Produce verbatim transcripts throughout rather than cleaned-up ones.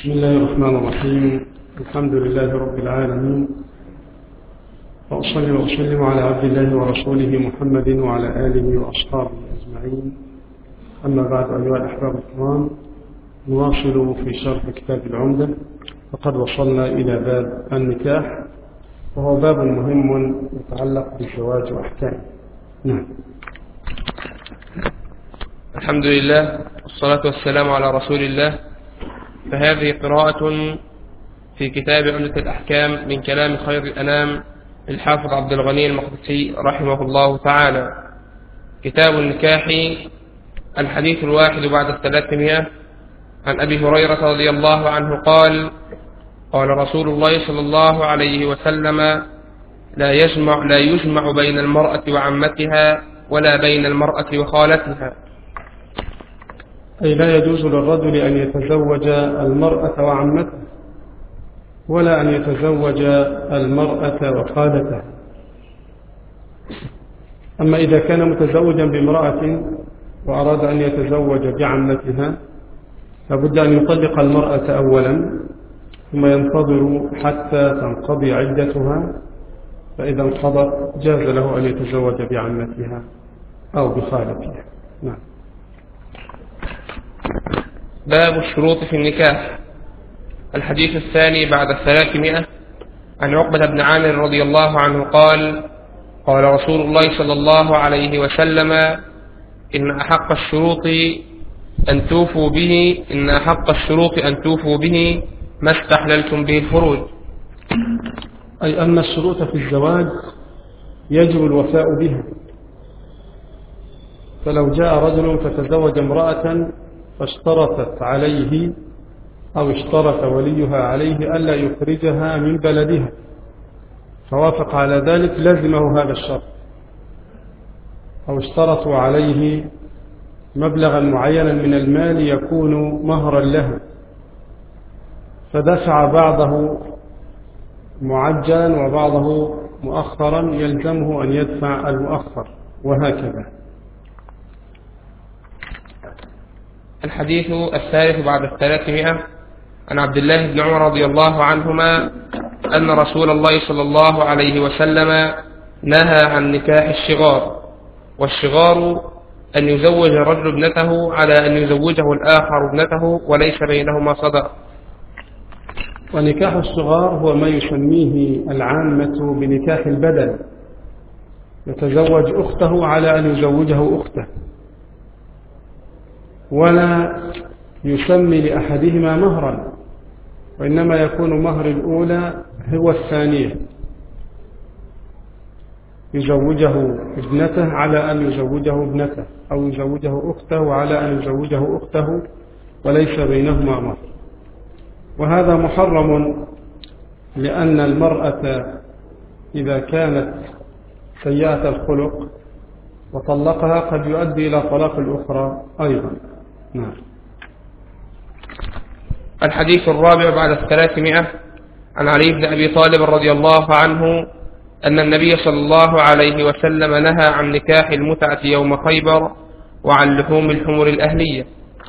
بسم الله الرحمن الرحيم. الحمد لله رب العالمين، وأصلي وأسلم على عبد الله ورسوله محمد وعلى آله وأصحابه أجمعين. أما بعد، أيها الأحباب الكرام، نواصل في شرح كتاب العمدة، وقد وصلنا إلى باب النكاح، وهو باب مهم يتعلق بالزواج وأحكامه. نعم. الحمد لله والصلاة والسلام على رسول الله. فهذه قراءة في كتاب عمدة الأحكام من كلام خير الأنام الحافظ عبد الغني المقدسي رحمه الله تعالى. كتاب النكاح، الحديث الواحد بعد الثلاثمائة. عن أبي هريرة رضي الله عنه قال: قال رسول الله صلى الله عليه وسلم: لا يجمع, لا يجمع بين المرأة وعمتها ولا بين المرأة وخالتها. أي لا يجوز للرجل أن يتزوج المرأة وعمتها، ولا أن يتزوج المرأة وخالتها. أما إذا كان متزوجا بامرأة وأراد أن يتزوج بعمتها، لابد أن يطلق المرأة أولا، ثم ينتظر حتى تنقضي عدتها، فإذا انقضت جاز له أن يتزوج بعمتها أو بخالتها. نعم. باب الشروط في النكاح. الحديث الثاني بعد الثلاثمائة. عن عقبة بن عامر رضي الله عنه قال: قال رسول الله صلى الله عليه وسلم: إن أحق الشروط أن توفوا به إن أحق الشروط أن توفوا به ما استحللتم به الفروج. أي أن الشروط في الزواج يجب الوفاء بها. فلو جاء رجل فتزوج امرأة فاشترطت عليه أو اشترط وليها عليه ألا يخرجها من بلدها، فوافق على ذلك، لزمه هذا الشرط. أو اشترطوا عليه مبلغا معينا من المال يكون مهرا له، فدفع بعضه معجلا وبعضه مؤخرا، يلزمه أن يدفع المؤخر، وهكذا. الحديث الثالث بعد الثلاثمائة. عن عبد الله بن عمر رضي الله عنهما أن رسول الله صلى الله عليه وسلم نهى عن نكاح الشغار. والشغار أن يزوج الرجل ابنته على أن يزوجه الآخر ابنته وليس بينهما صداق. ونكاح الصغار هو ما يسميه العامة بنكاح البدل، يتزوج أخته على أن يزوجه أخته، ولا يسمي لأحدهما مهرا، وإنما يكون مهر الأولى هو الثانية، يزوجه ابنته على أن يزوجه ابنته، أو يزوجه أخته على أن يزوجه أخته، وليس بينهما مهر. وهذا محرم، لأن المرأة إذا كانت سيئة الخلق وطلقها قد يؤدي إلى طلاق الأخرى أيضا. نعم. الحديث الرابع بعد الثلاثمائة. عن علي بن أبي طالب رضي الله عنه أن النبي صلى الله عليه وسلم نهى عن نكاح المتعة يوم خيبر وعن لحوم الحمر الأهلية.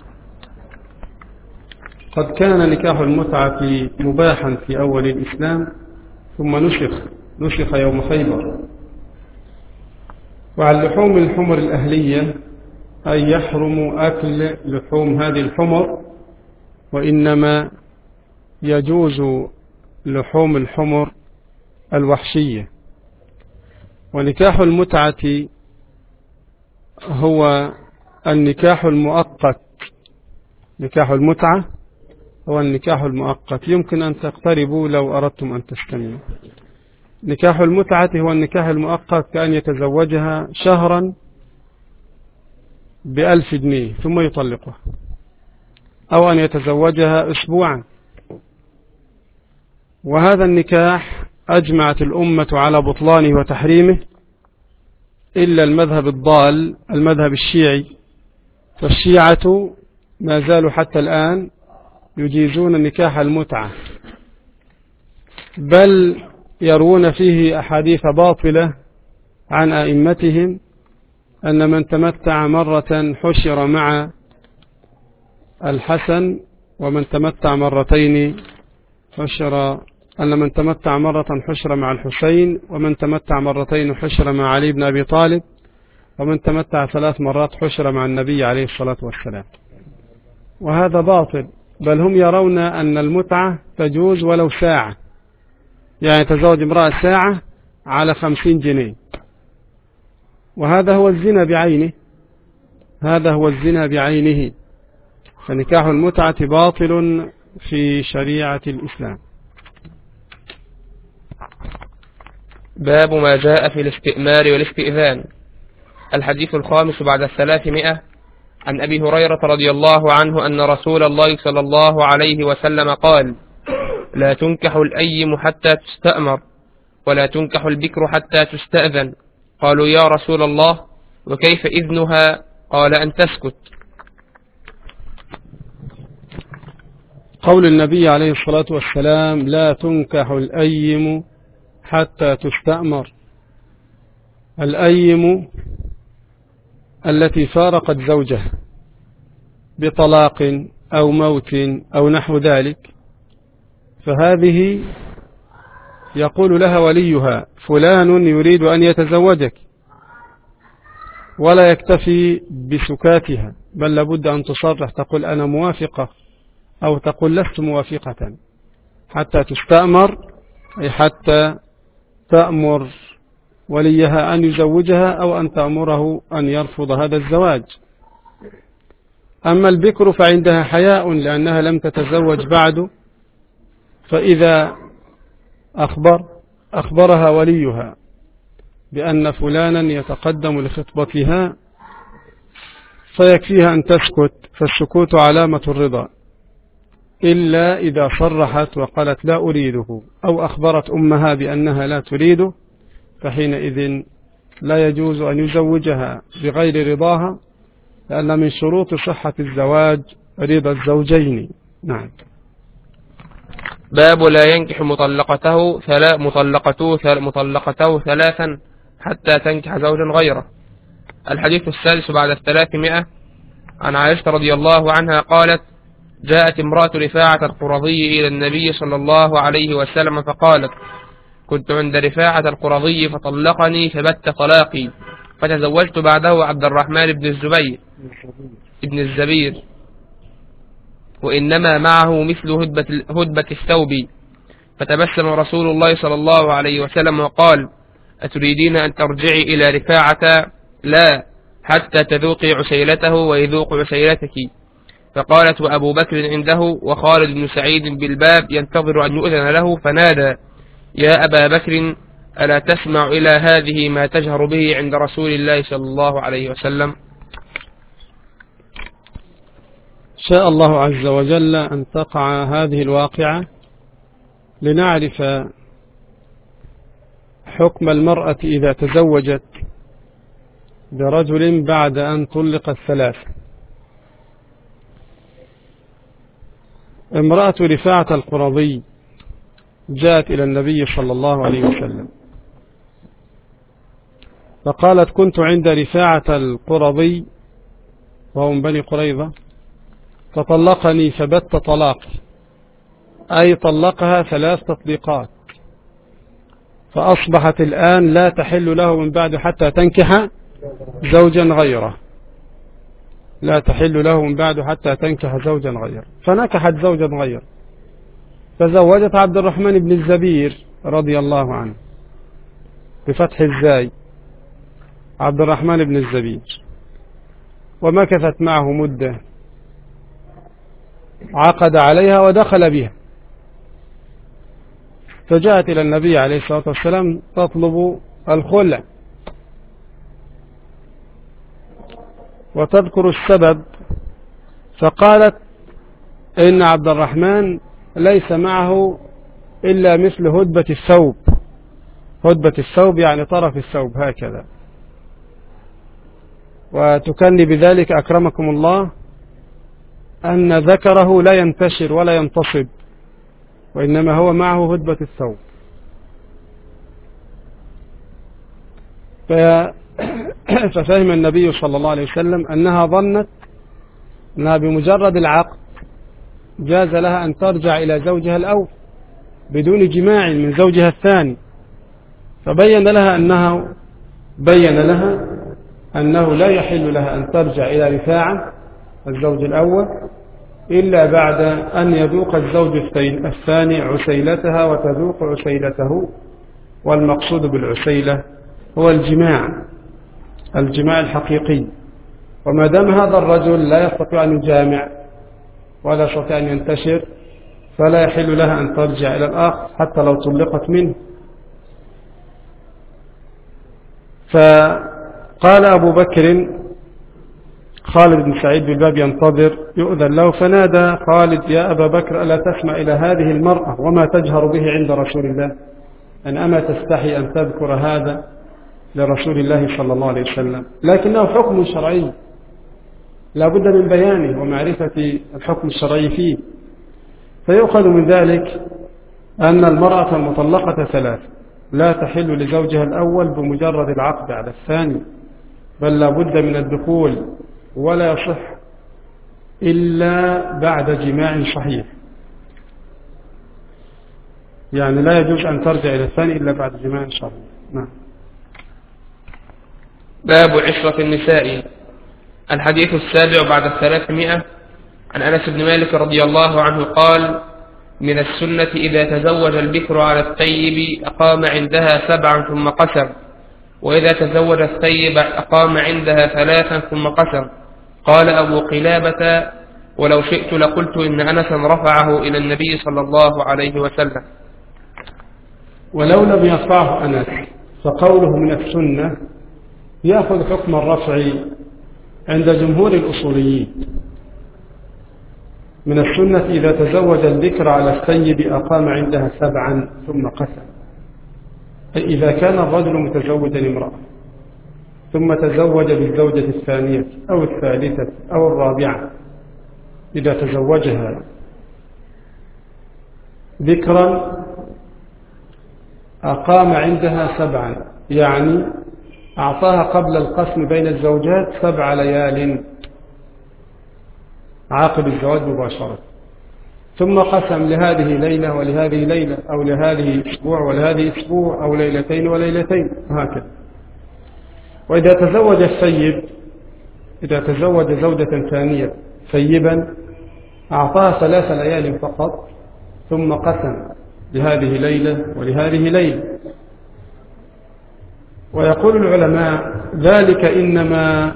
قد كان نكاح المتعة مباحا في أول الإسلام، ثم نسخ نسخ يوم خيبر. وعن لحوم الحمر الأهلية أي يحرم أكل لحوم هذه الحمر، وإنما يجوز لحوم الحمر الوحشية. ونكاح المتعة هو النكاح المؤقت. نكاح المتعة هو النكاح المؤقت، يمكن أن تقتربوا لو أردتم أن تستمعوا. نكاح المتعة هو النكاح المؤقت، كأن يتزوجها شهرا بألف جنيه ثم يطلقها، أو أن يتزوجها أسبوعا. وهذا النكاح أجمعت الأمة على بطلانه وتحريمه، إلا المذهب الضال، المذهب الشيعي. فالشيعة ما زالوا حتى الآن يجيزون نكاح المتعة، بل يروون فيه أحاديث باطلة عن أئمتهم أن من تمتع مرة حشر مع الحسن ومن تمتع مرتين حشر أن من تمتع مرة حشر مع الحسين، ومن تمتع مرتين حشر مع علي بن أبي طالب، ومن تمتع ثلاث مرات حشر مع النبي عليه الصلاة والسلام. وهذا باطل، بل هم يرون أن المتعة تجوز ولو ساعة، يعني تزوج امرأة ساعة على خمسين جنيه، وهذا هو الزنا بعينه، هذا هو الزنا بعينه. فنكاح المتعة باطل في شريعة الإسلام. باب ما جاء في الاستئمار والاستئذان. الحديث الخامس بعد الثلاثمائة. عن أبي هريرة رضي الله عنه أن رسول الله صلى الله عليه وسلم قال: لا تنكح الأيم حتى تستأمر، ولا تنكح البكر حتى تستأذن. قالوا: يا رسول الله، وكيف إذنها؟ قال: أن تسكت. قول النبي عليه الصلاة والسلام: لا تنكح الأيم حتى تستأمر. الأيم التي فارقت زوجها بطلاق أو موت أو نحو ذلك، فهذه يقول لها وليها: فلان يريد أن يتزوجك، ولا يكتفي بسكاتها، بل لابد أن تصرح، تقول أنا موافقة أو تقول لست موافقة، حتى تستأمر، أي حتى تأمر وليها أن يزوجها أو أن تأمره أن يرفض هذا الزواج. أما البكر فعندها حياء لأنها لم تتزوج بعد، فإذا أخبر أخبرها وليها بأن فلانا يتقدم لخطبتها فيكفيها أن تسكت، فالسكوت علامة الرضا، إلا إذا صرحت وقالت لا أريده، أو أخبرت أمها بأنها لا تريده، فحينئذ لا يجوز أن يزوجها بغير رضاها، لأن من شروط صحة الزواج رضا الزوجين. نعم. باب لا ينكح مطلقته ثلاث مطلقته مطلقته ثلاثا حتى تنكح زوجا غيره. الحديث السادس بعد الثلاثمائة. عن عائشة رضي الله عنها قالت: جاءت امرأة رفاعة القرظي إلى النبي صلى الله عليه وسلم فقالت: كنت عند رفاعة القرظي فطلقني فبت طلاقي، فتزوجت بعده عبد الرحمن بن الزبير ابن الزبير، وإنما معه مثل هدبة, هدبة الثوب. فتبسم رسول الله صلى الله عليه وسلم وقال: أتريدين أن ترجعي إلى رفاعة؟ لا، حتى تذوقي عسيلته ويذوق عسيلتك. فقالت: وأبو بكر عنده وخالد بن سعيد بالباب ينتظر أن يؤذن له، فنادى: يا أبا بكر، ألا تسمع إلى هذه ما تجهر به عند رسول الله صلى الله عليه وسلم؟ شاء الله عز وجل أن تقع هذه الواقعة لنعرف حكم المرأة إذا تزوجت برجل بعد أن طلق الثلاث. امرأة رفاعة القرظي جاءت إلى النبي صلى الله عليه وسلم فقالت: كنت عند رفاعة القرظي وهو من بني قريظة فطلقني فبت طلاقي، أي طلقها ثلاث تطليقات، فأصبحت الآن لا تحل له من بعد حتى تنكح زوجا غيره، لا تحل له من بعد حتى تنكح زوجا غيره. فنكحت زوجا غيره، تزوجت عبد الرحمن بن الزبير رضي الله عنه بفتح الزاي، عبد الرحمن بن الزبير، ومكثت معه مدة، عقد عليها ودخل بها، فجاءت إلى النبي عليه الصلاة والسلام تطلب الخلع وتذكر السبب، فقالت: إن عبد الرحمن ليس معه إلا مثل هدبة الثوب، هدبة الثوب يعني طرف الثوب هكذا، وتكني بذلك أكرمكم الله أن ذكره لا ينتشر ولا ينتصب، وإنما هو معه هدبة الثوب. ففهم النبي صلى الله عليه وسلم أنها ظنت أنها بمجرد العقد جاز لها أن ترجع إلى زوجها الأول بدون جماع من زوجها الثاني، فبين لها أنه بين لها أنه لا يحل لها أن ترجع إلى رفاعة الزوج الأول إلا بعد أن يذوق الزوج الثاني عسيلتها وتذوق عسيلته، والمقصود بالعسيلة هو الجماع الجماع الحقيقي. وما دام هذا الرجل لا يستطيع أن يجامع ولا يستطيع أن ينتشر فلا يحل لها أن ترجع إلى الآخر حتى لو طلقت منه. فقال أبو بكر خالد بن سعيد بالباب ينتظر يؤذن له، فنادى خالد يا أبا بكر ألا تسمع إلى هذه المرأة وما تجهر به عند رسول الله، أن أما تستحي أن تذكر هذا لرسول الله صلى الله عليه وسلم؟ لكنه حكم شرعي لا بد من بيانه ومعرفة الحكم الشرعي فيه. فيؤخذ من ذلك أن المرأة المطلقة ثلاث لا تحل لزوجها الأول بمجرد العقد على الثاني، بل لا بد من الدخول ولا يصح إلا بعد جماع صحيح، يعني لا يجوز أن ترجع إلى الثاني إلا بعد جماع صحيح. نعم. باب عشرة النساء. الحديث السابع بعد الثلاثمائة. عن أنس بن مالك رضي الله عنه قال من السنة إذا تزوج البكر على الثيب أقام عندها سبعا ثم قسم، وإذا تزوج الثيب أقام عندها ثلاثا ثم قسم. قال أبو قلابة ولو شئت لقلت إن أنسا رفعه إلى النبي صلى الله عليه وسلم. ولو لم يرفعه أنس فقوله من السنة يأخذ حكم الرفع عند جمهور الأصوليين. من السنة إذا تزوج الذكر على الثيب أقام عندها سبعا ثم قسم، أي إذا كان الرجل متزوجا امرأة ثم تزوج بالزوجة الثانية أو الثالثة أو الرابعة، إذا تزوجها ذكرا أقام عندها سبعا، يعني أعطاها قبل القسم بين الزوجات سبع ليال عقب الزواج مباشرة، ثم قسم لهذه ليلة ولهذه ليلة أو لهذه أسبوع ولهذه أسبوع أو ليلتين وليلتين وهكذا. وإذا تزوج السيد إذا تزوج زوجة ثانية ثيبا أعطاها ثلاث ليال فقط ثم قسم لهذه ليلة ولهذه ليلة. ويقول العلماء ذلك إنما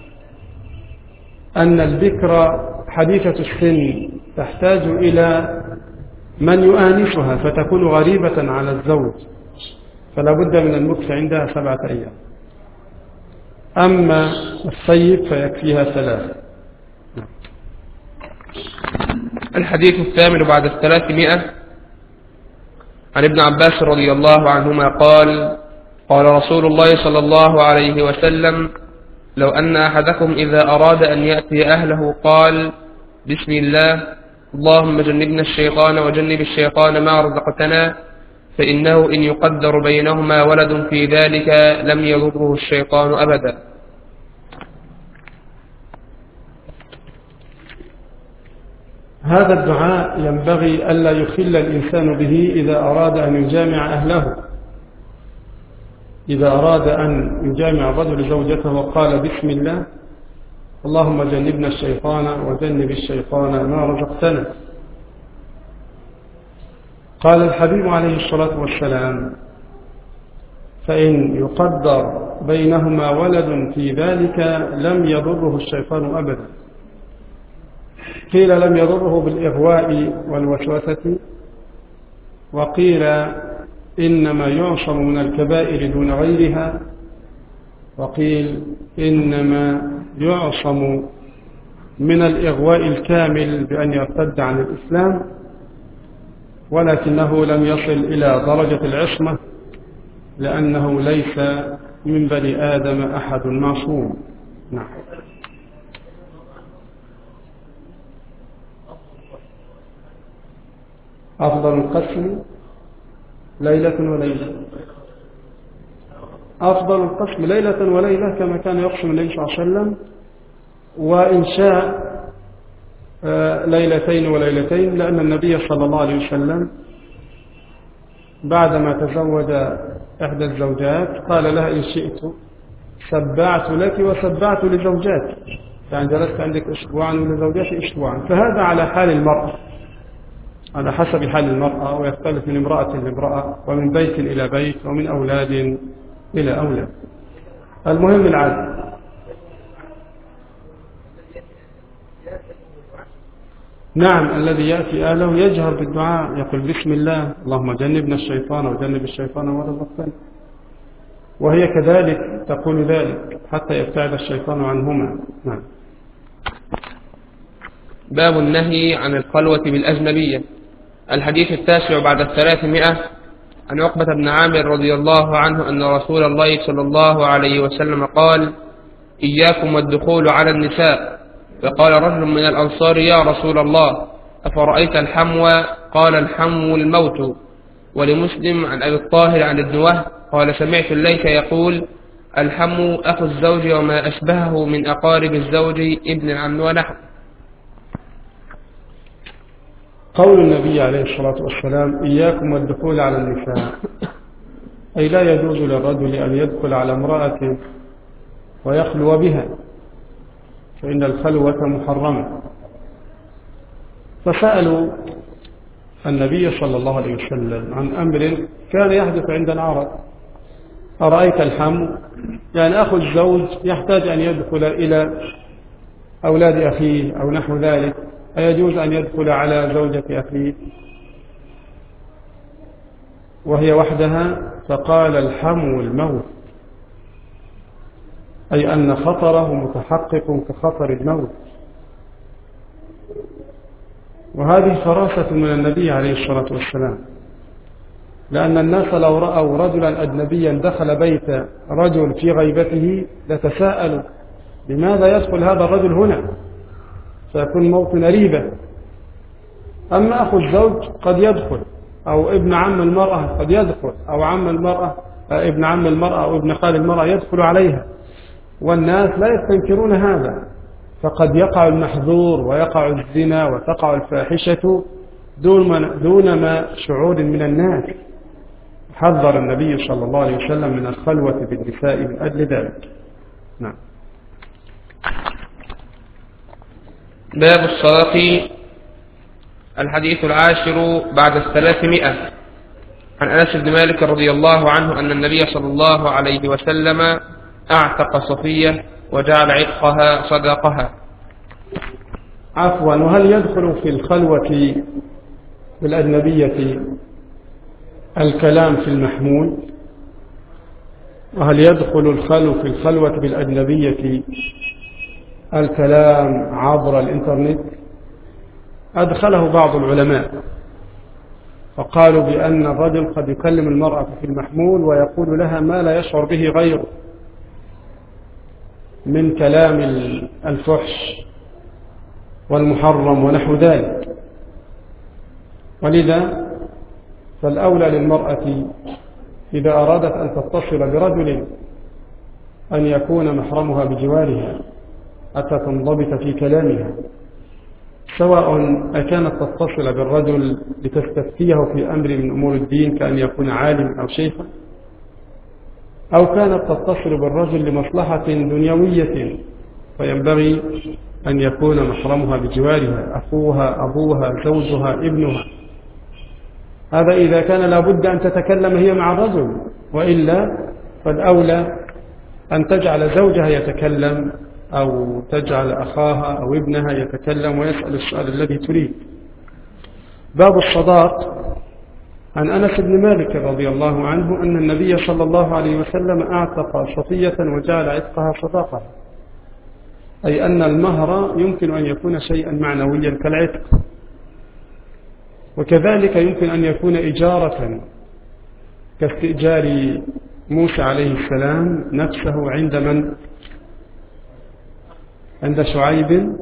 أن البكر حديثة السن تحتاج إلى من يؤانسها فتكون غريبة على الزوج، فلا بد من المكث عندها سبعة أيام. أما الثيب فيكفيها ثلاثة. الحديث الثامن بعد الثلاثمائة. عن ابن عباس رضي الله عنهما قال قال رسول الله صلى الله عليه وسلم لو أن أحدكم إذا أراد أن يأتي أهله قال بسم الله اللهم جنبنا الشيطان وجنب الشيطان ما رزقتنا، فإنه إن يقدر بينهما ولد في ذلك لم يضره الشيطان أبدا. هذا الدعاء ينبغي ألا يخل الإنسان به إذا أراد أن يجامع أهله. إذا أراد أن يجامع الرجل زوجته وقال بسم الله اللهم جنبنا الشيطان وجنب الشيطان ما رزقتنا. قال الحبيب عليه الصلاة والسلام فإن يقدر بينهما ولد في ذلك لم يضره الشيطان أبدا. قيل لم يضره بالإغواء والوسوسة، وقيل إنما يعصم من الكبائر دون غيرها، وقيل إنما يعصم من الإغواء الكامل بأن يرتد عن الإسلام، ولكنه لم يصل إلى درجة العصمة لأنه ليس من بني آدم أحد معصوم. نعم. أفضل القسم ليلة وليلة. أفضل القسم ليلة وليلة كما كان يقسم النبي صلى الله عليه وسلم، وإن شاء ليلتين وليلتين، لأن النبي صلى الله عليه وسلم بعدما تزوج إحدى الزوجات قال لها إن شئت سبعت لك وسبعت لزوجاتي، يعني جلست عندك أسبوعا ولزوجاتي أسبوعا. فهذا على حال المرأة، على حسب حال المرأة، ويختلف من امرأة لامرأة ومن بيت إلى بيت ومن أولاد إلى أولاد. المهم العدل. نعم، الذي يأتي أهله يجهر بالدعاء، يقول بسم الله اللهم جنبنا الشيطان وجنب الشيطان ما رزقتنا، وهي كذلك تقول ذلك حتى يبتعد الشيطان عنهما. نعم. باب النهي عن الخلوة بالأجنبية. الحديث التاسع بعد الثلاثمائة عن عقبة بن عامر رضي الله عنه أن رسول الله صلى الله عليه وسلم قال: إياكم والدخول على النساء. فقال رجل من الأنصار: يا رسول الله، أفرأيت الحمو؟ قال: الحمو الموت. ولمسلم عن أبي الطاهر عن ابن وهب قال: سمعت الليث يقول: الحمو أخو الزوج وما أشبهه من أقارب الزوج ابن العم ونحو. قول النبي عليه الصلاة والسلام: إياكم والدخول على النساء، أي لا يجوز للرجل أن يدخل على امرأة ويخلو بها، فإن الخلوة محرمة. فسألوا النبي صلى الله عليه وسلم عن أمر كان يحدث عند العرب: أرأيت الحمو؟ يعني أخو الزوج يحتاج أن يدخل إلى أولاد أخيه أو نحو ذلك، أيجوز أن يدخل على زوجة أخيه وهي وحدها؟ فقال: الحمو الموت، أي أن خطره متحقق كخطر الموت. وهذه فراسة من النبي عليه الصلاة والسلام، لأن الناس لو رأوا رجلا أجنبيا دخل بيت رجل في غيبته لتساءلوا: لماذا يدخل هذا الرجل هنا؟ سيكون موطن ريبة. أما أخو الزوج قد يدخل، أو ابن عم المرأة قد يدخل، أو عم المرأة ابن عم المرأة أو ابن خال المرأة يدخل عليها، والناس لا يستنكرون هذا. فقد يقع المحظور ويقع الزنا وتقع الفاحشة دون ما شعور من الناس. حذر النبي صلى الله عليه وسلم من الخلوة بالنساء من أجل ذلك. نعم. باب الصلاة. الحديث العاشر بعد الثلاثمائة عن أنس بن مالك رضي الله عنه أن النبي صلى الله عليه وسلم أعتق صفية وجعل عتقها صدقها. عفوا، وهل يدخل في الخلوة بالأجنبية الكلام في المحمول؟ وهل يدخل الخلو في الخلوة بالأجنبية الكلام عبر الإنترنت؟ أدخله بعض العلماء فقالوا بأن الرجل قد يكلم المرأة في المحمول ويقول لها ما لا يشعر به غيره من كلام الفحش والمحرم ونحو ذلك. ولذا فالأولى للمرأة إذا أرادت أن تتصل برجل أن يكون محرمها بجوارها حتى تنضبط في كلامها، سواء أكانت تتصل بالرجل لتستفتيه في أمر من أمور الدين كأن يكون عالم أو شيخا، أو كانت تتصل بالرجل لمصلحة دنيوية، فينبغي أن يكون محرمها بجوارها أخوها أبوها زوجها ابنها. هذا إذا كان لابد أن تتكلم هي مع الرجل، وإلا فالأولى أن تجعل زوجها يتكلم أو تجعل أخاها أو ابنها يتكلم ويسأل السؤال الذي تريد. باب الصداق. عن أنس بن مالك رضي الله عنه أن النبي صلى الله عليه وسلم أعتق صفية وجعل عتقها صداقة، أي أن المهر يمكن أن يكون شيئا معنويا كالعتق، وكذلك يمكن أن يكون إجارة كاستئجار موسى عليه السلام نفسه عند من؟ عند شعيب.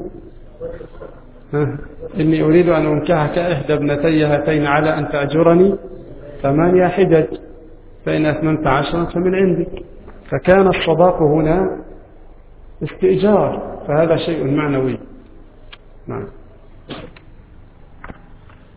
إني أريد أن أنكحك إحدى ابنتي هاتين على أن تأجرني ثمانية حجج فإن أثمنت عشرا فمن عندك. فكان الصداق هنا استئجار، فهذا شيء معنوي. نعم.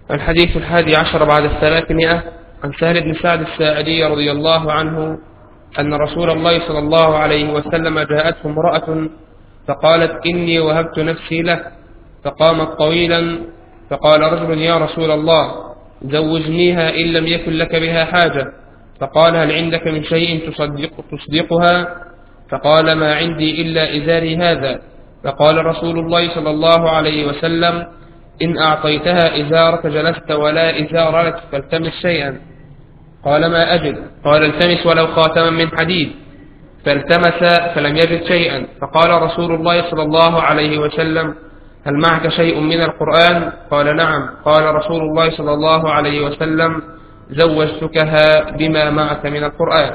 الحديث الحادي عشر بعد الثلاثمائة عن سهل بن سعد الساعدي رضي الله عنه أن رسول الله صلى الله عليه وسلم جاءته امرأة فقالت إني وهبت نفسي له، فقامت طويلا فقال رجل يا رسول الله زوجنيها إن لم يكن لك بها حاجة، فقال هل عندك من شيء تصدق تصدقها؟ فقال ما عندي إلا إزاري هذا. فقال رسول الله صلى الله عليه وسلم إن أعطيتها إزارك جلست ولا إزار لك فالتمس شيئا. قال ما أجد. قال التمس ولو خاتما من حديد، فالتمس فلم يجد شيئا. فقال رسول الله صلى الله عليه وسلم هل معك شيء من القرآن؟ قال نعم. قال رسول الله صلى الله عليه وسلم زوجتكها بما معك من القرآن.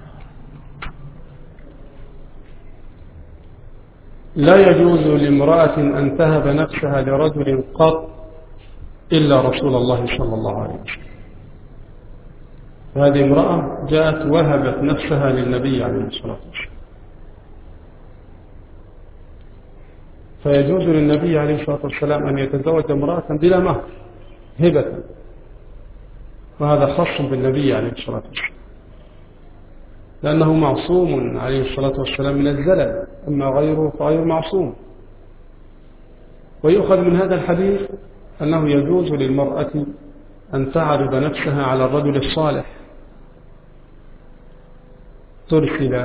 لا يجوز لامرأة أن تهب نفسها لرجل قط إلا رسول الله صلى الله عليه وسلم. هذه امرأة جاءت وهبت نفسها للنبي عليه الصلاة والسلام، فيجوز للنبي عليه الصلاة والسلام أن يتزوج امرأة بلا مهر هبة، وهذا خاص بالنبي عليه الصلاة والسلام لأنه معصوم عليه الصلاة والسلام من الزلل، أما غيره فغير معصوم. ويؤخذ من هذا الحديث أنه يجوز للمرأة أن تعرض نفسها على الرجل الصالح، ترسل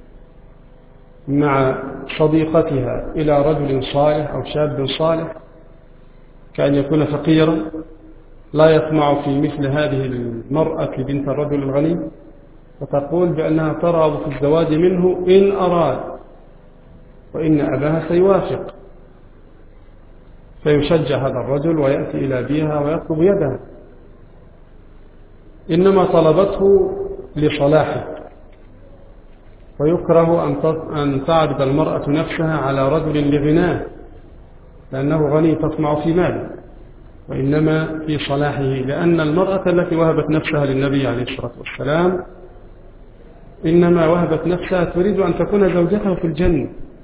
مع صديقتها إلى رجل صالح أو شاب صالح كأن يكون فقيرا لا يطمع في مثل هذه المرأة بنت الرجل الغني، وتقول بأنها ترغب في الزواج منه إن أراد، وإن أباها سيوافق، فيشجع هذا الرجل ويأتي إلى أبيها ويطلب يدها، إنما طلبته لصلاحه. ويكره أن تعرض المرأة نفسها على رجل لغناه لأنه غني تطمع في ماله، وإنما في صلاحه، لأن المرأة التي وهبت نفسها للنبي عليه الصلاة والسلام إنما وهبت نفسها تريد أن تكون زوجته في الجنة.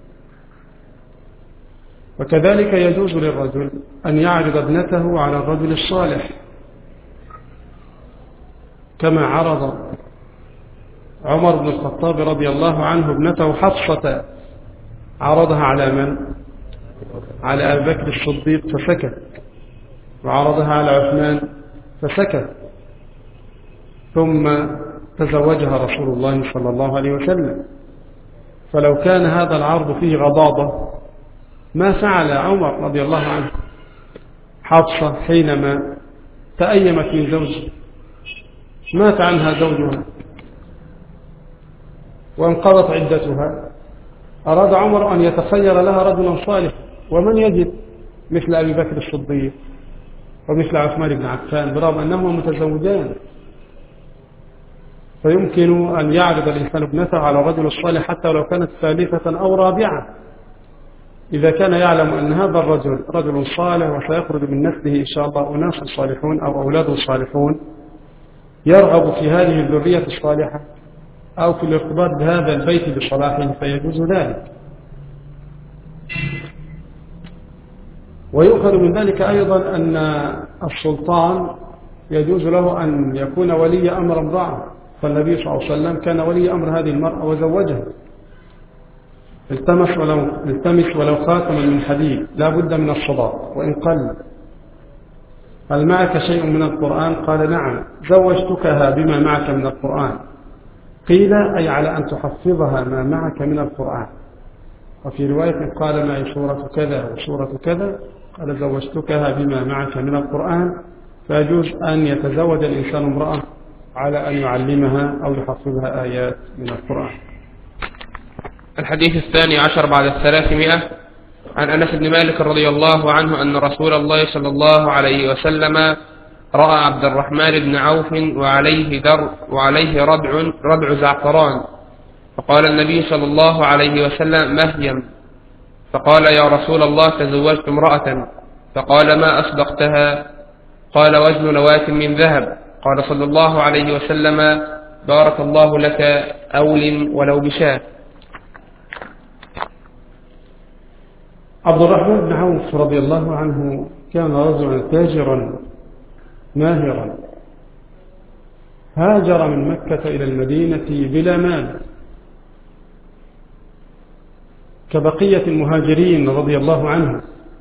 وكذلك يجوز للرجل أن يعرض ابنته على الرجل الصالح، كما عرض عمر بن الخطاب رضي الله عنه ابنته حفصة، عرضها على من؟ على أبي بكر الصديق فسكت، وعرضها على عثمان فسكت، ثم تزوجها رسول الله صلى الله عليه وسلم. فلو كان هذا العرض فيه غضاضة ما فعل عمر رضي الله عنه. حفصة حينما تأيمت من زوجها مات عنها زوجها وانقضت عدتها، أراد عمر أن يتخير لها رجلا صالحا، ومن يجد مثل أبي بكر الصديق ومثل عثمان بن عفان برغم أنهما متزوجان. فيمكن أن يعرض الإنسان ابنته على الرجل الصالح حتى لو كانت ثالثة أو رابعة، إذا كان يعلم أن هذا الرجل رجل صالح وسيخرج من نسله إن شاء الله أناس صالحون أو أولاد صالحون يرغب في هذه الذرية الصالحة أو في الارتباط بهذا البيت بصلاحه فيجوز ذلك. ويؤخذ من ذلك أيضا أن السلطان يجوز له أن يكون ولي أمر امرأة، فالنبي صلى الله عليه وسلم كان ولي أمر هذه المرأة وزوجها. التمس ولو, التمس ولو خاتما من حديد، لا بد من الصداق وإن قل. هل معك شيء من القرآن؟ قال نعم. زوجتكها بما معك من القرآن. قيل أي على أن تحفظها ما معك من القرآن. وفي رواية قال معي سورة كذا وسورة كذا، قال زوجتكها بما معك من القرآن. فيجوز أن يتزوج الإنسان امرأة على أن يعلمها أو يحفظها آيات من القرآن. الحديث الثاني عشر بعد الثلاثمائة عن أنس بن مالك رضي الله عنه أن رسول الله صلى الله عليه وسلم رأى عبد الرحمن بن عوف وعليه در وعليه ربع ربع زعفران، فقال النبي صلى الله عليه وسلم مهيم، فقال يا رسول الله تزوجت امرأة، فقال ما أصدقتها؟ قال وزن نواة من ذهب. قال صلى الله عليه وسلم بارك الله لك أول ولو بشاة. عبد الرحمن بن عوف رضي الله عنه كان رجلا تاجرا ماهرا هاجر من مكة إلى المدينة بلا مال كبقية المهاجرين رضي الله عنهم،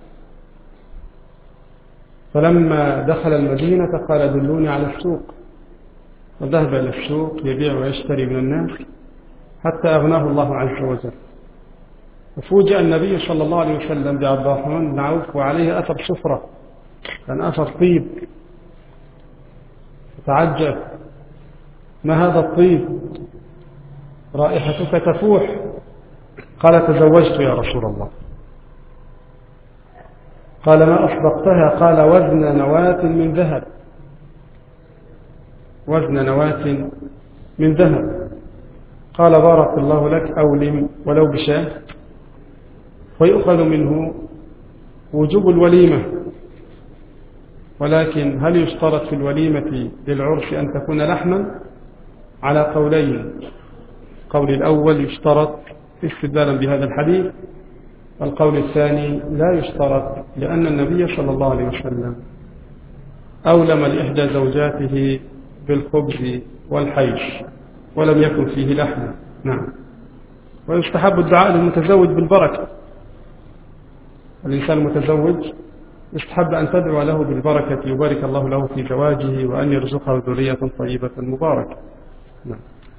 فلما دخل المدينة قال دلوني على السوق، وذهب إلى السوق يبيع ويشتري من الناس حتى أغناه الله عز وجل. وفوجئ النبي صلى الله عليه وسلم بعبد الرحمن بن عوف وعليه أثر صفرة، كان أثر طيب، فتعجب: ما هذا الطيب؟ رائحتك تفوح. قال: تزوجت يا رسول الله. قال: ما أصدقتها؟ قال: وزن نواة من ذهب، وزن نواة من ذهب. قال: بارك الله لك، أولم ولو بشاه. ويؤخذ منه وجوب الوليمة، ولكن هل يشترط في الوليمة للعرس أن تكون لحما؟ على قولين. القول الأول يشترط استدلالا بهذا الحديث، والقول الثاني لا يشترط، لأن النبي صلى الله عليه وسلم أولم لإحدى زوجاته بالخبز والحيش ولم يكن فيه لحم. نعم. ويستحب الدعاء للمتزوج بالبركة، الإنسان المتزوج يستحب أن تدعو له بالبركة، يبارك الله له في زواجه وأن يرزقه ذرية طيبة مباركة. نعم.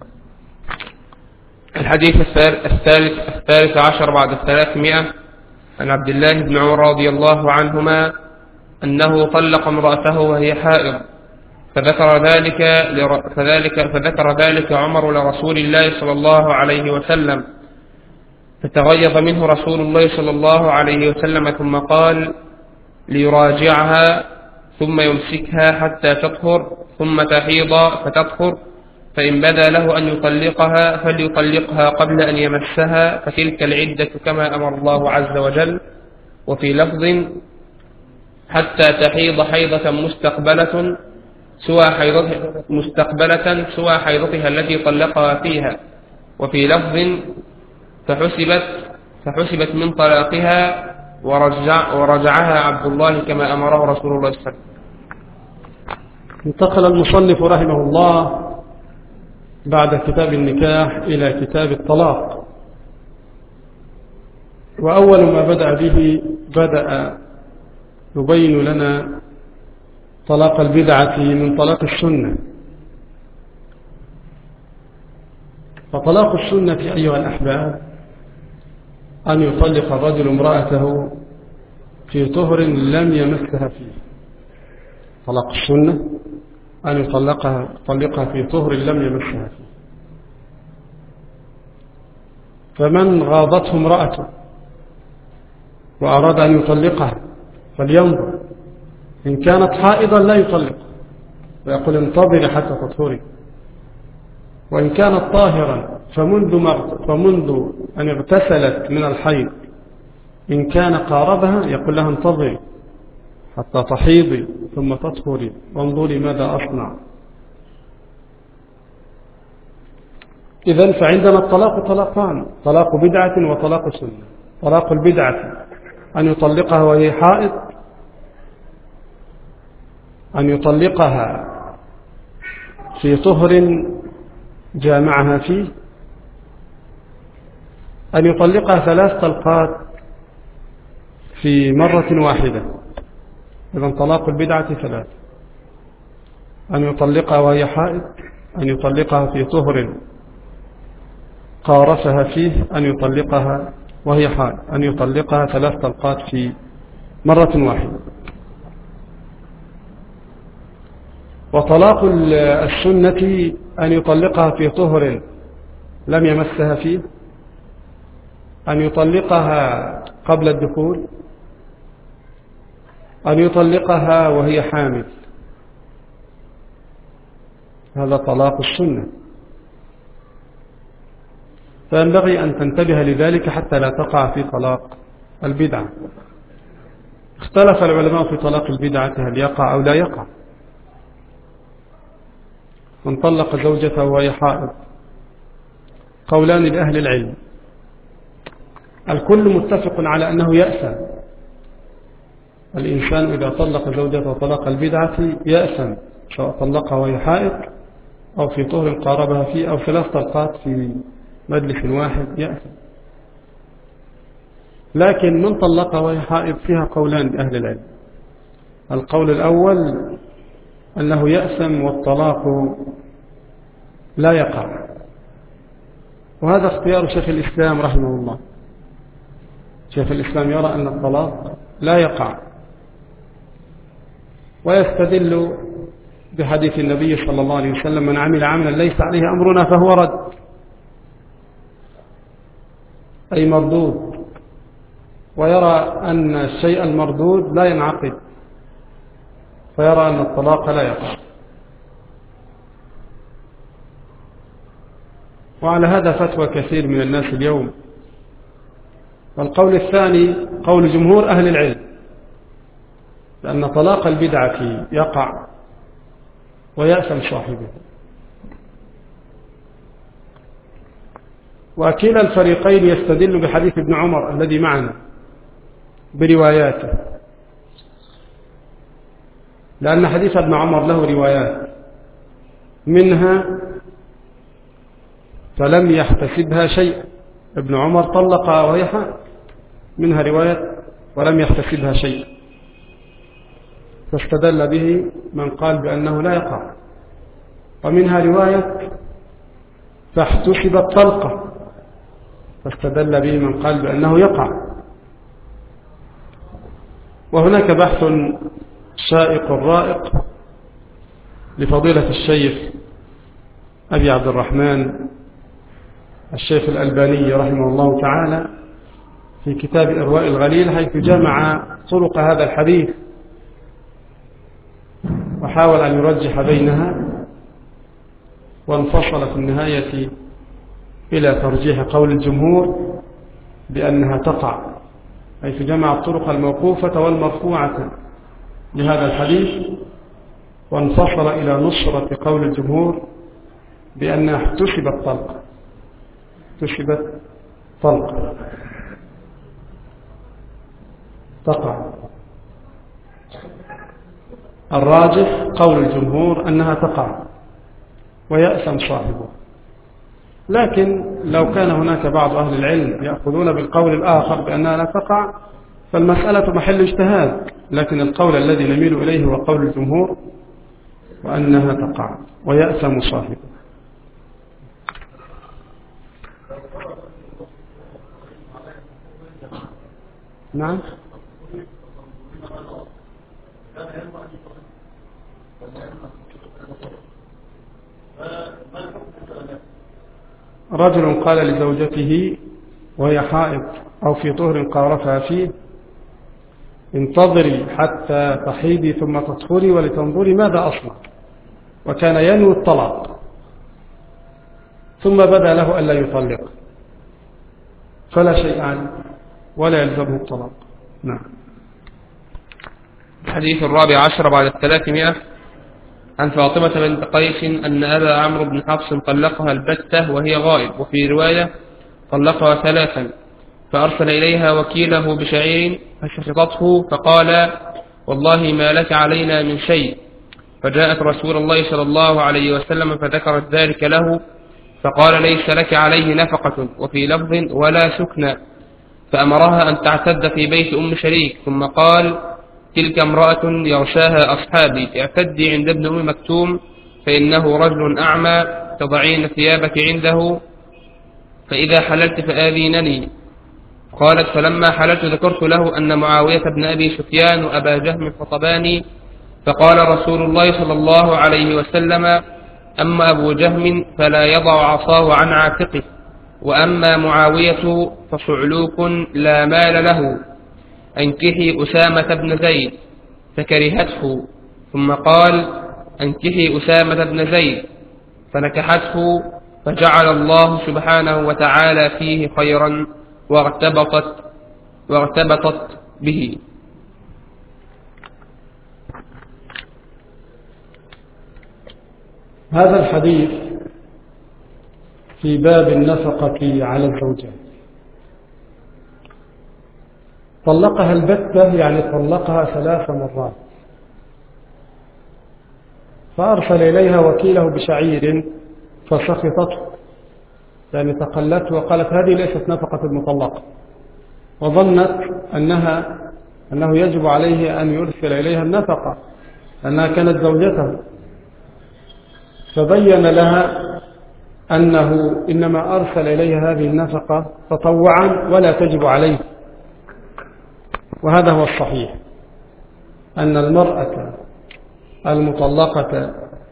الحديث الثالث الثالث عشر بعد الثلاثمائة عن عبد الله بن عمر رضي الله عنهما أنه طلق امرأته وهي حائض، فذكر ذلك فذلك فذكر ذلك عمر لرسول الله صلى الله عليه وسلم، فتغيظ منه رسول الله صلى الله عليه وسلم، ثم قال: ليراجعها ثم يمسكها حتى تطهر ثم تحيض فتطهر، فإن بدا له أن يطلقها فليطلقها قبل أن يمسها، فتلك العدة كما أمر الله عز وجل. وفي لفظ: حتى تحيض حيضة مستقبلة سوى حيضتها مستقبلة سوى حيضتها التي طلقها فيها. وفي لفظ: فحسبت فحسبت من طلاقها ورجع ورجعها عبد الله كما أمره رسول الله صلى الله عليه وسلم. انتقل المصنف رحمه الله بعد كتاب النكاح إلى كتاب الطلاق، وأول ما بدأ به بدأ يبين لنا طلاق البدعة من طلاق السنة. فطلاق السنة أيها الأحباب أن يطلق الرجل امرأته في طهر لم يمسها فيه. طلاق السنة أن يطلقها يطلقها في طهر لم يمسها فيه. فمن غاضته امرأته وأراد أن يطلقها فلينظر، إن كانت حائضا لا يطلق ويقول: انتظري حتى تطهري. وإن كانت طاهرا فمنذ, فمنذ أن اغتسلت من الحيض إن كان قاربها يقول لها: انتظري حتى تحيضي ثم تطهري وانظري ماذا أصنع. إذن فعندنا الطلاق طلاقان: طلاق بدعة وطلاق سنة. طلاق البدعة أن يطلقها وهي حائض، أن يطلقها في طهر جامعها فيه، أن يطلقها ثلاث طلقات في مرة واحدة. إذن طلاق البدعة ثلاث: أن يطلقها وهي حائض، أن يطلقها في طهر قارفها فيه، أن يطلقها وهي حائض، أن يطلقها ثلاث طلقات في مرة واحدة. وطلاق السنة أن يطلقها في طهر لم يمسها فيه، أن يطلقها قبل الدخول، أن يطلقها وهي حامل. هذا طلاق السنة، فينبغي أن تنتبه لذلك حتى لا تقع في طلاق البدعة. اختلف العلماء في طلاق البدعة هل يقع أو لا يقع. من طلق زوجته وهي حائض قولان لأهل العلم: الكل متفق على أنه يأثم، الإنسان إذا طلق زوجته طلاق البدعة يأثم، سواء طلقها وهي حائض أو في طهر قاربها فيه أو ثلاث طلقات في مجلس واحد يأثم. لكن من طلقها وهي حائض فيها قولان لأهل العلم. القول الأول أنه يأثم والطلاق لا يقع، وهذا اختيار شيخ الإسلام رحمه الله. شيخ الإسلام يرى أن الطلاق لا يقع، ويستدل بحديث النبي صلى الله عليه وسلم: من عمل عملا ليس عليه أمرنا فهو رد، أي مردود. ويرى أن الشيء المردود لا ينعقد، فيرى أن الطلاق لا يقع. وعلى هذا فتوى كثير من الناس اليوم. والقول الثاني قول جمهور أهل العلم، لأن طلاق البدعة يقع ويأثم صاحبه. وكلا الفريقين يستدل بحديث ابن عمر الذي معنا برواياته، لأن حديث ابن عمر له روايات، منها فلم يحتسبها شيء. ابن عمر طلقها وهي حائض، منها رواية ولم يحتسبها شيء، فاستدل به من قال بأنه لا يقع. ومنها رواية فاحتسبت طلقة، فاستدل به من قال بأنه يقع. وهناك بحث شائق رائق لفضيلة الشيخ أبي عبد الرحمن الشيخ الألباني رحمه الله تعالى في كتاب إرواء الغليل، حيث جمع طرق هذا الحديث وحاول أن يرجح بينها، وانفصل في النهاية إلى ترجيح قول الجمهور بأنها تقع، حيث جمع الطرق الموقوفة والمرفوعة لهذا الحديث، وانفصل إلى نصرة قول الجمهور بأنها احتسبت طلقة، احتسبت طلقة تقع. الراجح قول الجمهور أنها تقع ويأثم صاحبه. لكن لو كان هناك بعض أهل العلم يأخذون بالقول الآخر بأنها لا تقع، فالمسألة محل اجتهاد، لكن القول الذي نميل إليه هو قول الجمهور وأنها تقع ويأثم صاحبه. نعم. رجل قال لزوجته وهي حائض أو في طهر قارفها فيه: انتظري حتى تحيدي ثم تطهري ولتنظري ماذا أصنع، وكان ينوي الطلاق، ثم بدا له ألا يطلق، فلا شيء عنه ولا يلزمه الطلاق. نعم. الحديث الرابع عشر بعد الثلاثمائة عن فاطمة بنت قيس أن أبا عمرو بن حفص طلقها البتة وهي غائب، وفي رواية طلقها ثلاثا، فأرسل إليها وكيله بشعير فشفطته فقال: والله ما لك علينا من شيء. فجاءت رسول الله صلى الله عليه وسلم فذكرت ذلك له، فقال: ليس لك عليه نفقة، وفي لفظ: ولا سكنى. فأمرها أن تعتد في بيت أم شريك، ثم قال: تلك امرأة يغشاها أصحابي، اعتدي عند ابن أم مكتوم فإنه رجل أعمى، تضعين ثيابك عنده، فإذا حللت فآذينني. قالت: فلما حللت ذكرت له أن معاوية بن أبي سفيان وأبا جهم خطباني، فقال رسول الله صلى الله عليه وسلم: أما أبو جهم فلا يضع عصاه عن عاتقه، وأما معاوية فصعلوك لا مال له، أنكحي أسامة بن زيد، فكرهته، ثم قال: أنكحي أسامة بن زيد، فنكحته، فجعل الله سبحانه وتعالى فيه خيرا وارتبطت, وارتبطت به. هذا الحديث في باب النفقة على الزوجات. طلقها البتة يعني طلقها ثلاث مرات، فأرسل إليها وكيله بشعير فسخطته، يعني تقلته وقالت هذه ليست نفقة المطلقة، وظنت أنها أنه يجب عليه أن يرسل إليها النفقة لأنها كانت زوجته، فبين لها أنه إنما أرسل إليها هذه النفقة تطوعا ولا تجب عليه. وهذا هو الصحيح، أن المرأة المطلقة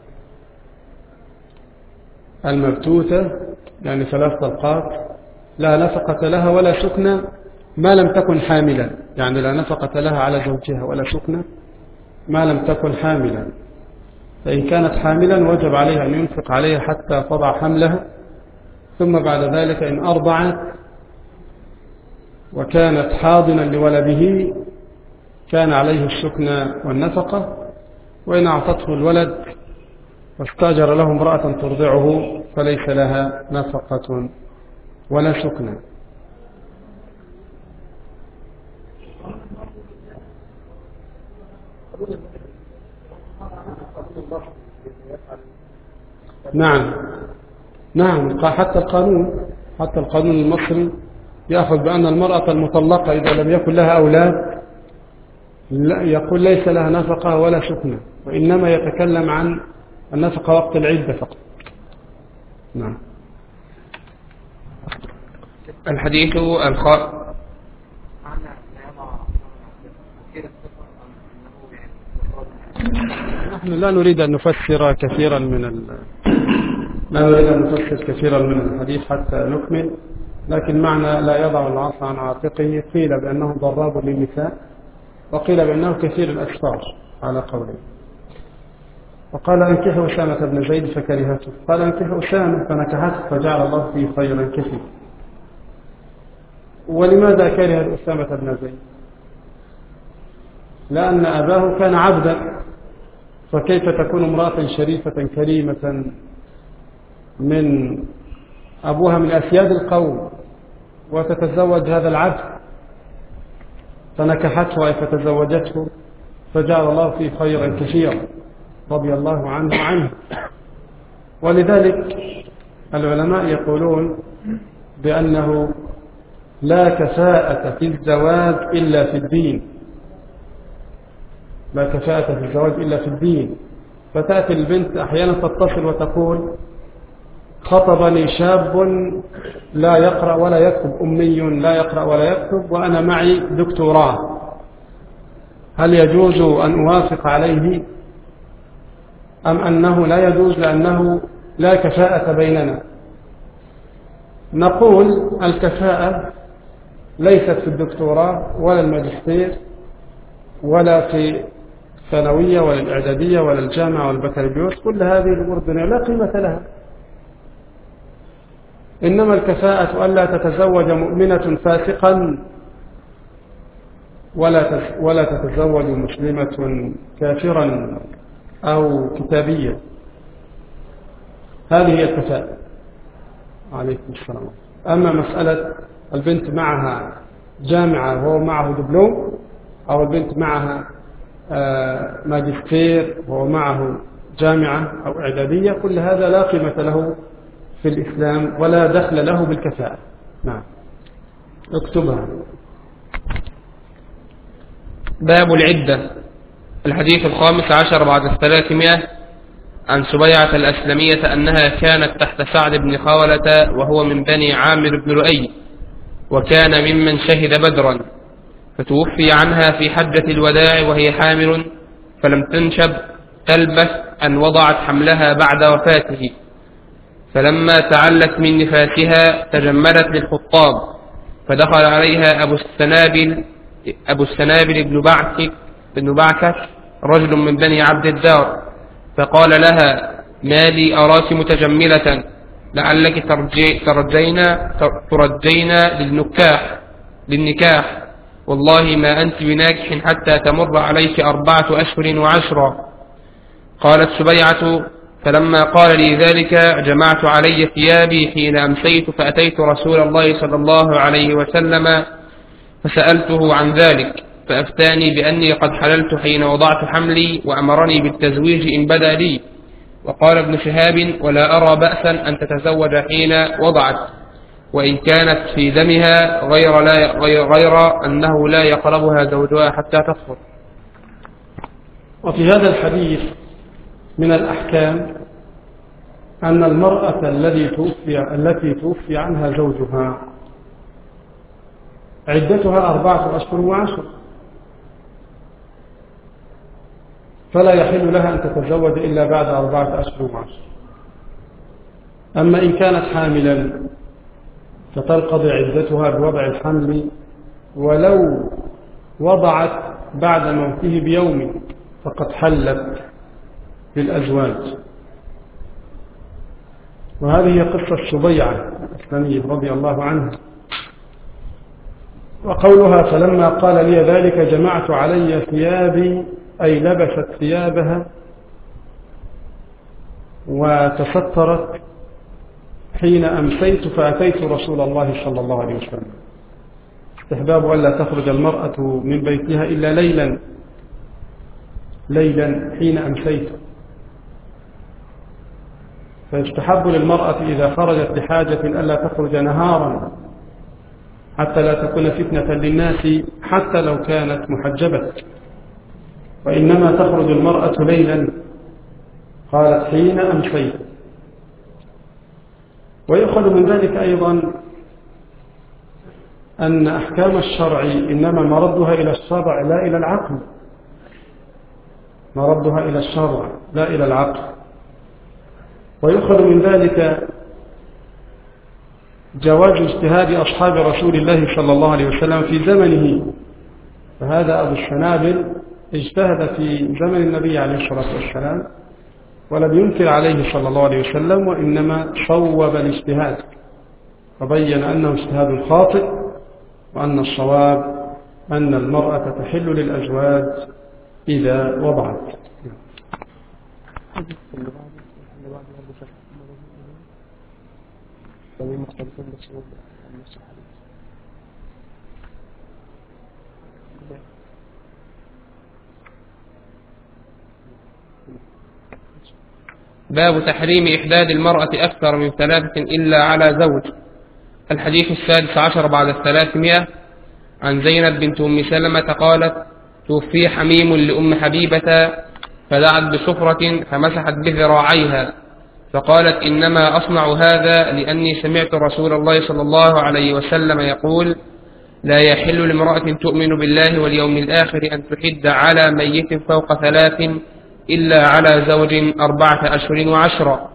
المبتوتة يعني ثلاث طلقات لا نفقة لها ولا سكنى ما لم تكن حاملا، يعني لا نفقة لها على زوجها ولا سكنى ما لم تكن حاملا. فإن كانت حاملا وجب عليها أن ينفق عليها حتى تضع حملها، ثم بعد ذلك إن أرضعت وكانت حاضنا لولده كان عليه السكنى والنفقة، وإن أعطته الولد واستأجر له امرأة ترضعه فليس لها نفقة ولا سكنى. نعم نعم حتى القانون حتى القانون المصري يأخذ بأن المرأة المطلقة إذا لم يكن لها أولاد يقول ليس لها نفقة ولا سكنى، وإنما يتكلم عن النفقة وقت العدة فقط. نعم. الحديث الخ... نحن لا نريد أن نفسر كثيرا من ال... لا نريد أن نفسر كثيرا من الحديث حتى نكمل، لكن معنى لا يضع العصا عن عاتقه قيل بأنه ضراب للنساء، وقيل بأنه كثير الأسفار على قوله. وقال انكحوا أسامة بن زيد فكرهته، قال انكحوا أسامة فنكحته فجعل الله فيه خيرا كثيرا. ولماذا كره أسامة بن زيد؟ لأن أباه كان عبدا، فكيف تكون امرأة شريفة كريمة من أبوها من أسياد القوم وتتزوج هذا العبد؟ فنكحته أي فتزوجته فجعل الله فيه خيرا كثيرا رضي الله عنه عنه. ولذلك العلماء يقولون بأنه لا كفاءة في الزواج إلا في الدين، لا كفاءة في الزواج إلا في الدين. فتأتي البنت أحيانا تتصل وتقول خطبني شاب لا يقرأ ولا يكتب، أمي لا يقرأ ولا يكتب، وأنا معي دكتوراه، هل يجوز أن أوافق عليه أم أنه لا يجوز لأنه لا كفاءة بيننا؟ نقول الكفاءة ليست في الدكتوراه ولا الماجستير ولا في الثانوية ولا الإعدادية ولا الجامعة ولا البكالوريوس، كل هذه الأمور الدنيا لا قيمة لها. إنما الكفاءة ألا تتزوج مؤمنة فاسقا ولا ولا تتزوج مسلمة كافرا أو كتابيا، هذه هي الكفاءة. عليكم السلام. أما مسألة البنت معها جامعة وهو معه دبلوم، أو البنت معها ماجستير وهو معه جامعة أو إعدادية، كل هذا لا قيمة له في الإسلام ولا دخل له بالكفاءة. نعم، اكتبها. باب العدة. الحديث الخامس عشر بعد الثلاثمائة عن سبيعة الأسلمية أنها كانت تحت سعد بن خولة وهو من بني عامر بن لؤي، وكان ممن شهد بدرا، فتوفي عنها في حجة الوداع وهي حامل، فلم تنشب تلبث أن وضعت حملها بعد وفاته، فلما تعلت من نفاسها تجملت للخطاب، فدخل عليها أبو السنابل أبو السنابل بن بعكك بن بعكك رجل من بني عبد الدار، فقال لها ما لي أراك متجملة، لعلك ترجي ترجين ترجين للنكاح للنكاح والله ما أنت بناكح حتى تمر عليك أربعة أشهر وعشرة. قالت سبيعة فلما قال لي ذلك جمعت علي ثيابي حين أمسيت، فأتيت رسول الله صلى الله عليه وسلم فسألته عن ذلك فأفتاني بأني قد حللت حين وضعت حملي وأمرني بالتزويج إن بدا لي. وقال ابن شهاب: ولا أرى بأسا أن تتزوج حين وضعت، وإن كانت في دمها، غير, لا غير, غير أنه لا يقربها زوجها حتى تطهر. وفي هذا الحديث من الأحكام أن المرأة التي توفي, التي توفي عنها زوجها عدتها أربعة أشهر وعشر، فلا يحل لها أن تتزوج إلا بعد أربعة أشهر وعشر. أما إن كانت حاملا فتنقضي عدتها بوضع الحمل ولو وضعت بعد موته بيوم فقد حلت بالأزواج. وهذه قصة سبيعة الأسلمية رضي الله عنها. وقولها: فلما قال لي ذلك جمعت علي ثيابي، أي لبست ثيابها وتسترت حين أمسيت فأتيت رسول الله صلى الله عليه وسلم. استحباب ألا تخرج المرأة من بيتها إلا ليلا ليلا حين أمسيت، فيستحب للمرأة إذا خرجت لحاجة ألا تخرج نهارا حتى لا تكون فتنة للناس حتى لو كانت محجبة، وإنما تخرج المرأة ليلا. قالت: حين أمسيت. ويؤخذ من ذلك أيضا أن أحكام الشرع إنما مردها إلى الشرع لا إلى العقل، مردها إلى الشرع لا إلى العقل. ويؤخذ من ذلك جواز اجتهاد أصحاب رسول الله صلى الله عليه وسلم في زمنه، فهذا أبو السنابل اجتهد في زمن النبي عليه الصلاة والسلام ولم ينكر عليه صلى الله عليه وسلم، وإنما صوب الاجتهاد وبين أنه اجتهاد خاطئ، وأن الصواب أن المرأة تحل للأزواج إذا وضعت. باب تحريم إحداد المرأة أكثر من ثلاثة إلا على زوج. الحديث السادس عشر بعد الثلاثمائة. عن زينب بنت أم سلمة قالت: توفي حميم لأم حبيبة فدعت بسفرة فمسحت بذراعيها فقالت: إنما أصنع هذا لأني سمعت رسول الله صلى الله عليه وسلم يقول: لا يحل لامرأة تؤمن بالله واليوم الآخر أن تحد على ميت فوق ثلاث إلا على زوج أربعة أشهر وعشرة.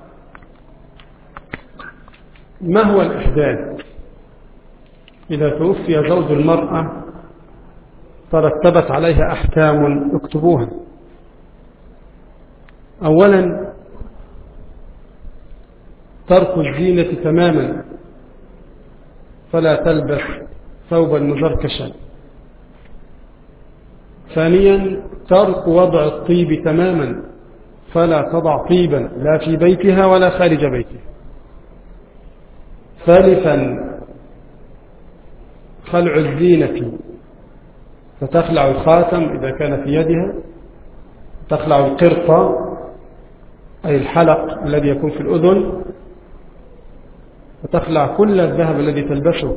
ما هو الإحداد؟ إذا توفي زوج المرأة ترتبت عليها أحكام اكتبوها. أولا ترك الزينة تماما، فلا تلبس ثوبا مزركشا. ثانيا ترك وضع الطيب تماما، فلا تضع طيبا لا في بيتها ولا خارج بيتها. ثالثا خلع الزينة، فتخلع الخاتم إذا كان في يدها، تخلع القرطة أي الحلق الذي يكون في الأذن، وتخلع كل الذهب الذي تلبسه.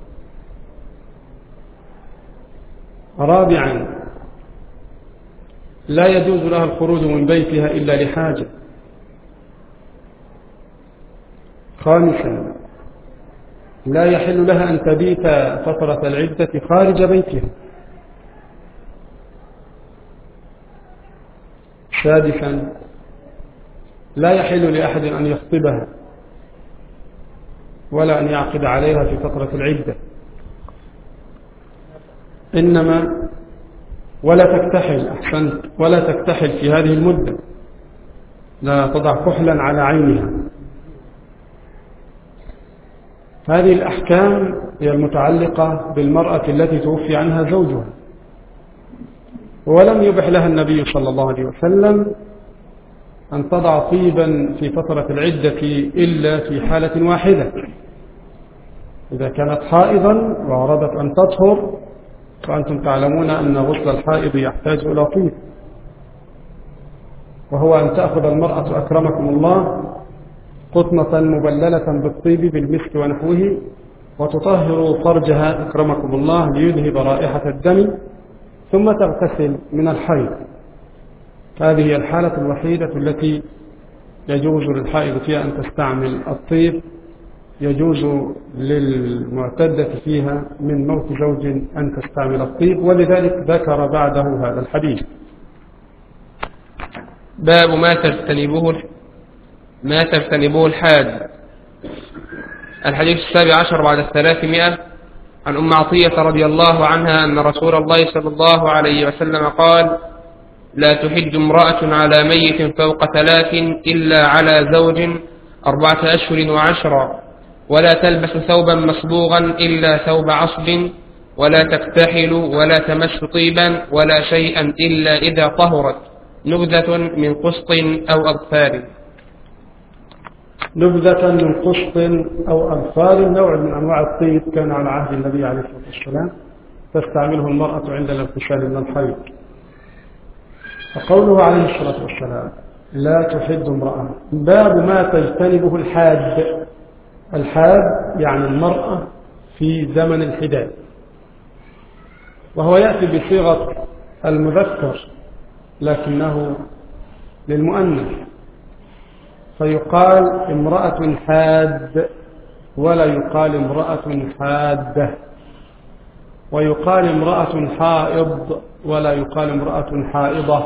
رابعا لا يجوز لها الخروج من بيتها إلا لحاجة. خامسا لا يحل لها أن تبيت فترة العدة خارج بيتها. سادسا لا يحل لأحد أن يخطبها ولا أن يعقد عليها في فترة العدة، إنما ولا تكتحل. أحسنت، ولا تكتحل في هذه المدة، لا تضع كحلا على عينها. هذه الأحكام هي المتعلقة بالمرأة التي توفي عنها زوجها، ولم يبح لها النبي صلى الله عليه وسلم أن تضع طيبا في فترة العدة إلا في حالة واحدة: إذا كانت حائضا وأرادت أن تطهر وأنتم تعلمون أن غسل الحائض يحتاج إلى طيب، وهو أن تأخذ المرأة أكرمكم الله قطنة مبللة بالطيب بالمسك ونحوه وتطهر فرجها أكرمكم الله ليذهب رائحة الدم، ثم تغتسل من الحيض. هذه هي الحالة الوحيدة التي يجوز للحائض فيها أن تستعمل الطيب، يجوز للمعتدة فيها من موت زوج أن تستعمل الطيب، ولذلك ذكر بعده هذا الحديث. باب ما تجتنبه ما تجتنبه الحاد. الحديث السابع عشر بعد الثلاثمائة عن أم عطية رضي الله عنها أن رسول الله صلى الله عليه وسلم قال: لا تحج امرأة على ميت فوق ثلاث إلا على زوج أربعة أشهر وعشرا، ولا تلبس ثوبا مصبوغا إلا ثوب عصب، ولا تكتحل ولا تمس طيبا ولا شيئا إلا إذا طهرت، نبذة من قسط أو أظفار. نبذة من قسط أو أظفار نوع من أنواع الطيب كان على عهد النبي عليه الصلاة والسلام تستعمله المرأة عند الانفصال من الحيض. وقوله عليه الصلاة والسلام لا تحد امرأة، باب ما تجتنبه الحاد. الحاد يعني المرأة في زمن الحداد، وهو يأتي بصيغة المذكر لكنه للمؤنث، فيقال امرأة حاد ولا يقال امرأة حادة، ويقال امرأة حائض ولا يقال امرأة حائضة.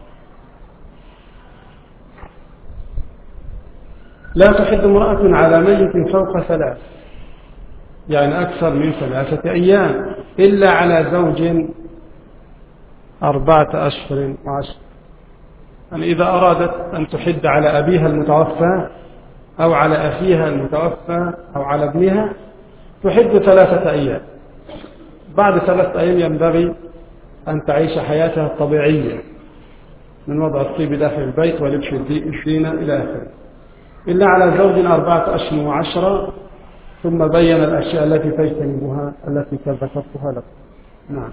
لا تحد امرأة على ميت فوق ثلاث، يعني أكثر من ثلاثة أيام، إلا على زوج أربعة أشهر وعشر. يعني إذا أرادت أن تحد على أبيها المتوفى أو على أخيها المتوفى أو على ابنها تحد ثلاثة أيام. بعد ثلاثة أيام ينبغي أن تعيش حياتها الطبيعية من وضع الطيب داخل البيت ولبس الزينة إلى آخره، إلا على زوج أربعة أشهر وعشرة، ثم بين الأشياء التي تجتنبها التي ذكرتها لكم. نعم.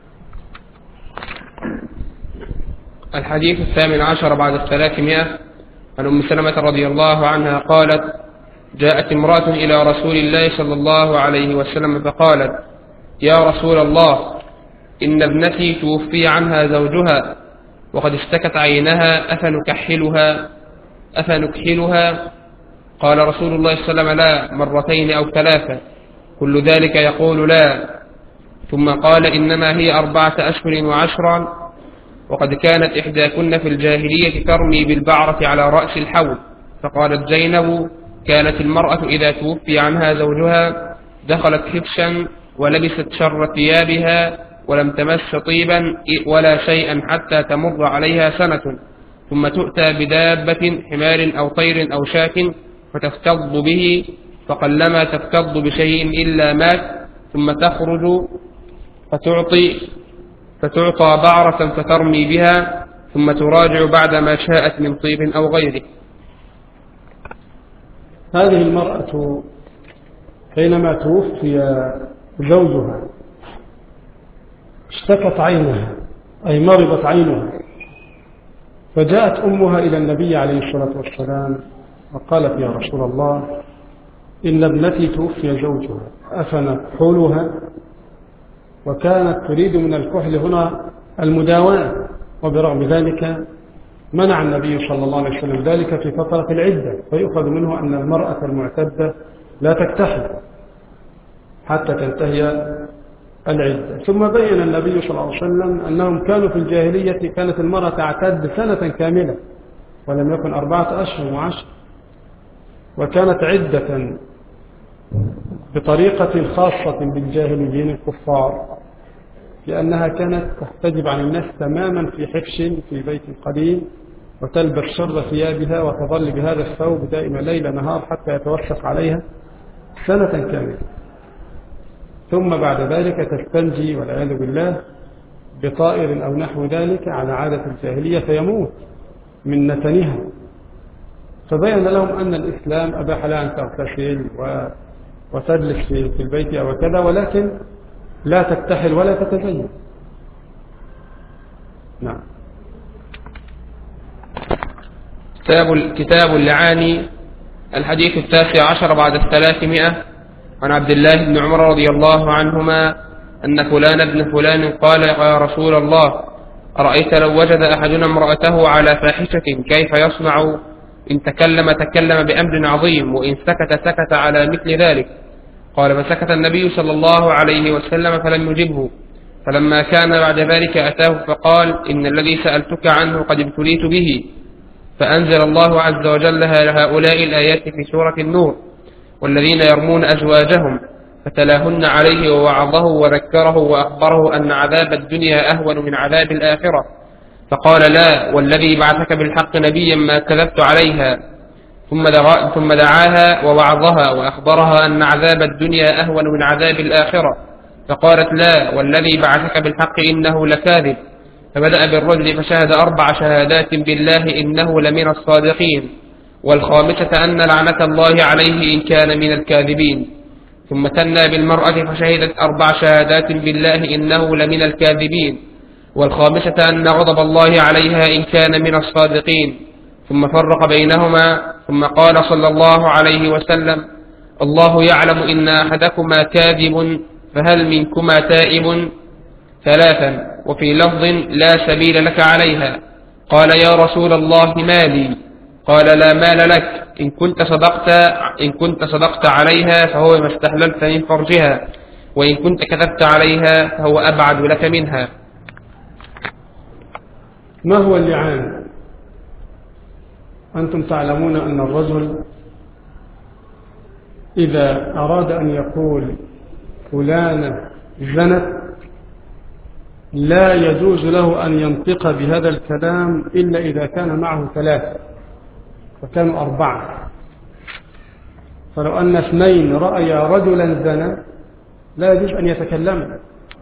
الحديث الثامن عشر بعد الثلاثمائة عن أم سلمة رضي الله عنها قالت: جاءت امرأة إلى رسول الله صلى الله عليه وسلم فقالت: يا رسول الله، إن ابنتي توفي عنها زوجها وقد اشتكت عينها، أفنكحلها أفنكحلها قال رسول الله صلى الله عليه وسلم: لا، مرتين أو ثلاثة، كل ذلك يقول لا. ثم قال: إنما هي أربعة أشهر وعشرا، وقد كانت إحداكن في الجاهلية ترمي بالبعرة على رأس الحوض. فقالت زينب: كانت المرأة إذا توفي عنها زوجها دخلت حفشا ولبست شر ثيابها ولم تمس طيبا ولا شيئا حتى تمر عليها سنة، ثم تؤتى بدابة حمار أو طير أو شاة فتفتض به، فقلما تفتض بشيء إلا مات، ثم تخرج فتعطي فتعطى بعرة فترمي بها، ثم تراجع بعد ما شاءت من طيب أو غيره. هذه المرأة حينما توفي زوجها اشتكت عينها، أي مرضت عينها، فجاءت أمها إلى النبي عليه الصلاة والسلام وقالت: يا رسول الله، إن ابنتي توفي زوجها، أفنكحلها؟ وكانت تريد من الكحل هنا المداواة، وبرغم ذلك منع النبي صلى الله عليه وسلم ذلك في فترة العدة، فيؤخذ منه أن المرأة المعتدة لا تكتحل حتى تنتهي العدة. ثم بين النبي صلى الله عليه وسلم أنهم كانوا في الجاهلية كانت المرأة تعتد سنة كاملة ولم يكن أربعة أشهر وعشر، وكانت عدة بطريقة خاصة بالجاهليين الكفار، لأنها كانت تحتجب عن الناس تماما في حفش في بيت قديم، وتلبس شر ثيابها وتظل بهذا الثوب دائما ليل نهار حتى يتوسخ عليها سنة كاملة. ثم بعد ذلك تستنجي والعياذ بالله بطائر أو نحو ذلك على عادة الجاهلية فيموت من نتنها. فبين لهم أن الإسلام أباح لها أن تغتسل وتجلس في البيت أو كذا، ولكن لا تكتحل ولا تتزين. نعم. كتاب كتاب اللعان. الحديث التاسع عشر بعد الثلاثمائة. عن عبد الله بن عمر رضي الله عنهما أن فلان ابن فلان قال يا رسول الله أرأيت لو وجد أحدنا امرأته على فاحشة كيف يصنع؟ إن تكلم تكلم بأمر عظيم وإن سكت سكت على مثل ذلك. قال فسكت النبي صلى الله عليه وسلم فلم يجبه. فلما كان بعد ذلك أتاه فقال إن الذي سألتك عنه قد ابتليت به. فأنزل الله عز وجل هؤلاء الآيات في سورة النور: والذين يرمون أزواجهم فتلاهن عليه ووعظه وذكره وأخبره أن عذاب الدنيا أهون من عذاب الآخرة. فقال لا والذي بعثك بالحق نبيا ما كذبت عليها. ثم دعاها ووعظها وأخبرها أن عذاب الدنيا أهون من عذاب الآخرة. فقالت لا والذي بعثك بالحق إنه لكاذب. فبدأ بالرجل فشهد أربع شهادات بالله إنه لمن الصادقين، والخامسة أن لعنة الله عليه إن كان من الكاذبين. ثم ثنى بالمرأة فشهدت أربع شهادات بالله إنه لمن الكاذبين، والخامسة أن غضب الله عليها إن كان من الصادقين. ثم فرق بينهما ثم قال صلى الله عليه وسلم: الله يعلم إن أحدكما كاذب فهل منكما تائب؟ ثلاثا. وفي لفظ لا سبيل لك عليها. قال يا رسول الله مالي؟ قال لا مال لك إن كنت صدقت إن كنت صدقت عليها فهو ما استحللت من فرجها، وإن كنت كذبت عليها فهو أبعد لك منها. ما هو اللعان؟ أنتم تعلمون أن الرجل إذا أراد أن يقول فلانة زنت لا يجوز له أن ينطق بهذا الكلام إلا إذا كان معه ثلاثة، وكانوا أربعة. فلو أن اثنين رأيا رجلا زنا لا يجوز أن يتكلم،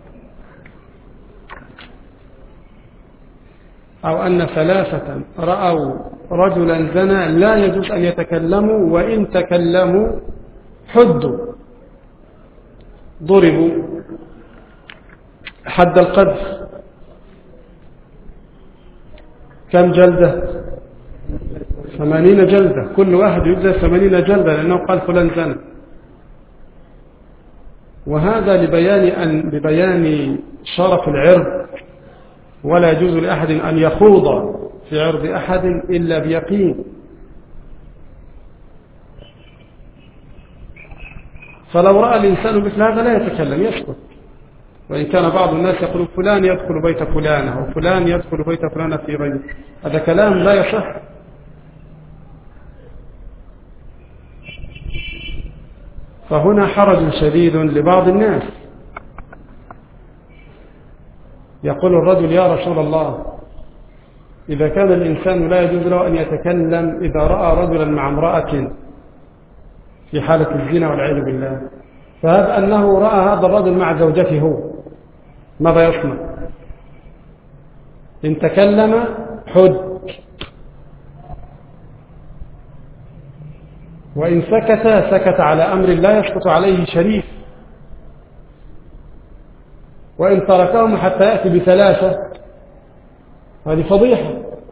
أو أن ثلاثة رأوا رجلا زنا لا يجوز أن يتكلموا، وإن تكلموا حدوا ضربوا حد القذف. كم جلدة؟ ثمانين جلدة، كل واحد يجلد ثمانين جلدة لأنه قال فلان زنا. وهذا لبيان أن لبيان شرف العرض، ولا يجوز لأحد أن يخوض في عرض أحد إلا بيقين. فلو رأى الإنسان مثل هذا لا يتكلم، يسكت. وإن كان بعض الناس يقول فلان يدخل بيت فلانة وفلان يدخل بيت فلانة في بيت، هذا كلام لا يصح. فهنا حرج شديد لبعض الناس. يقول الرجل يا رسول الله إذا كان الإنسان لا يجوز له أن يتكلم إذا رأى رجلا مع امرأة في حالة الزنا والعياذ بالله، فهذا أنه رأى هذا الرجل مع زوجته هو، ماذا يصنع؟ إن تكلم حد، وإن سكت سكت على أمر لا يسقط عليه شريف، وإن تركهم حتى يأتي بثلاثة هذه فضيحة.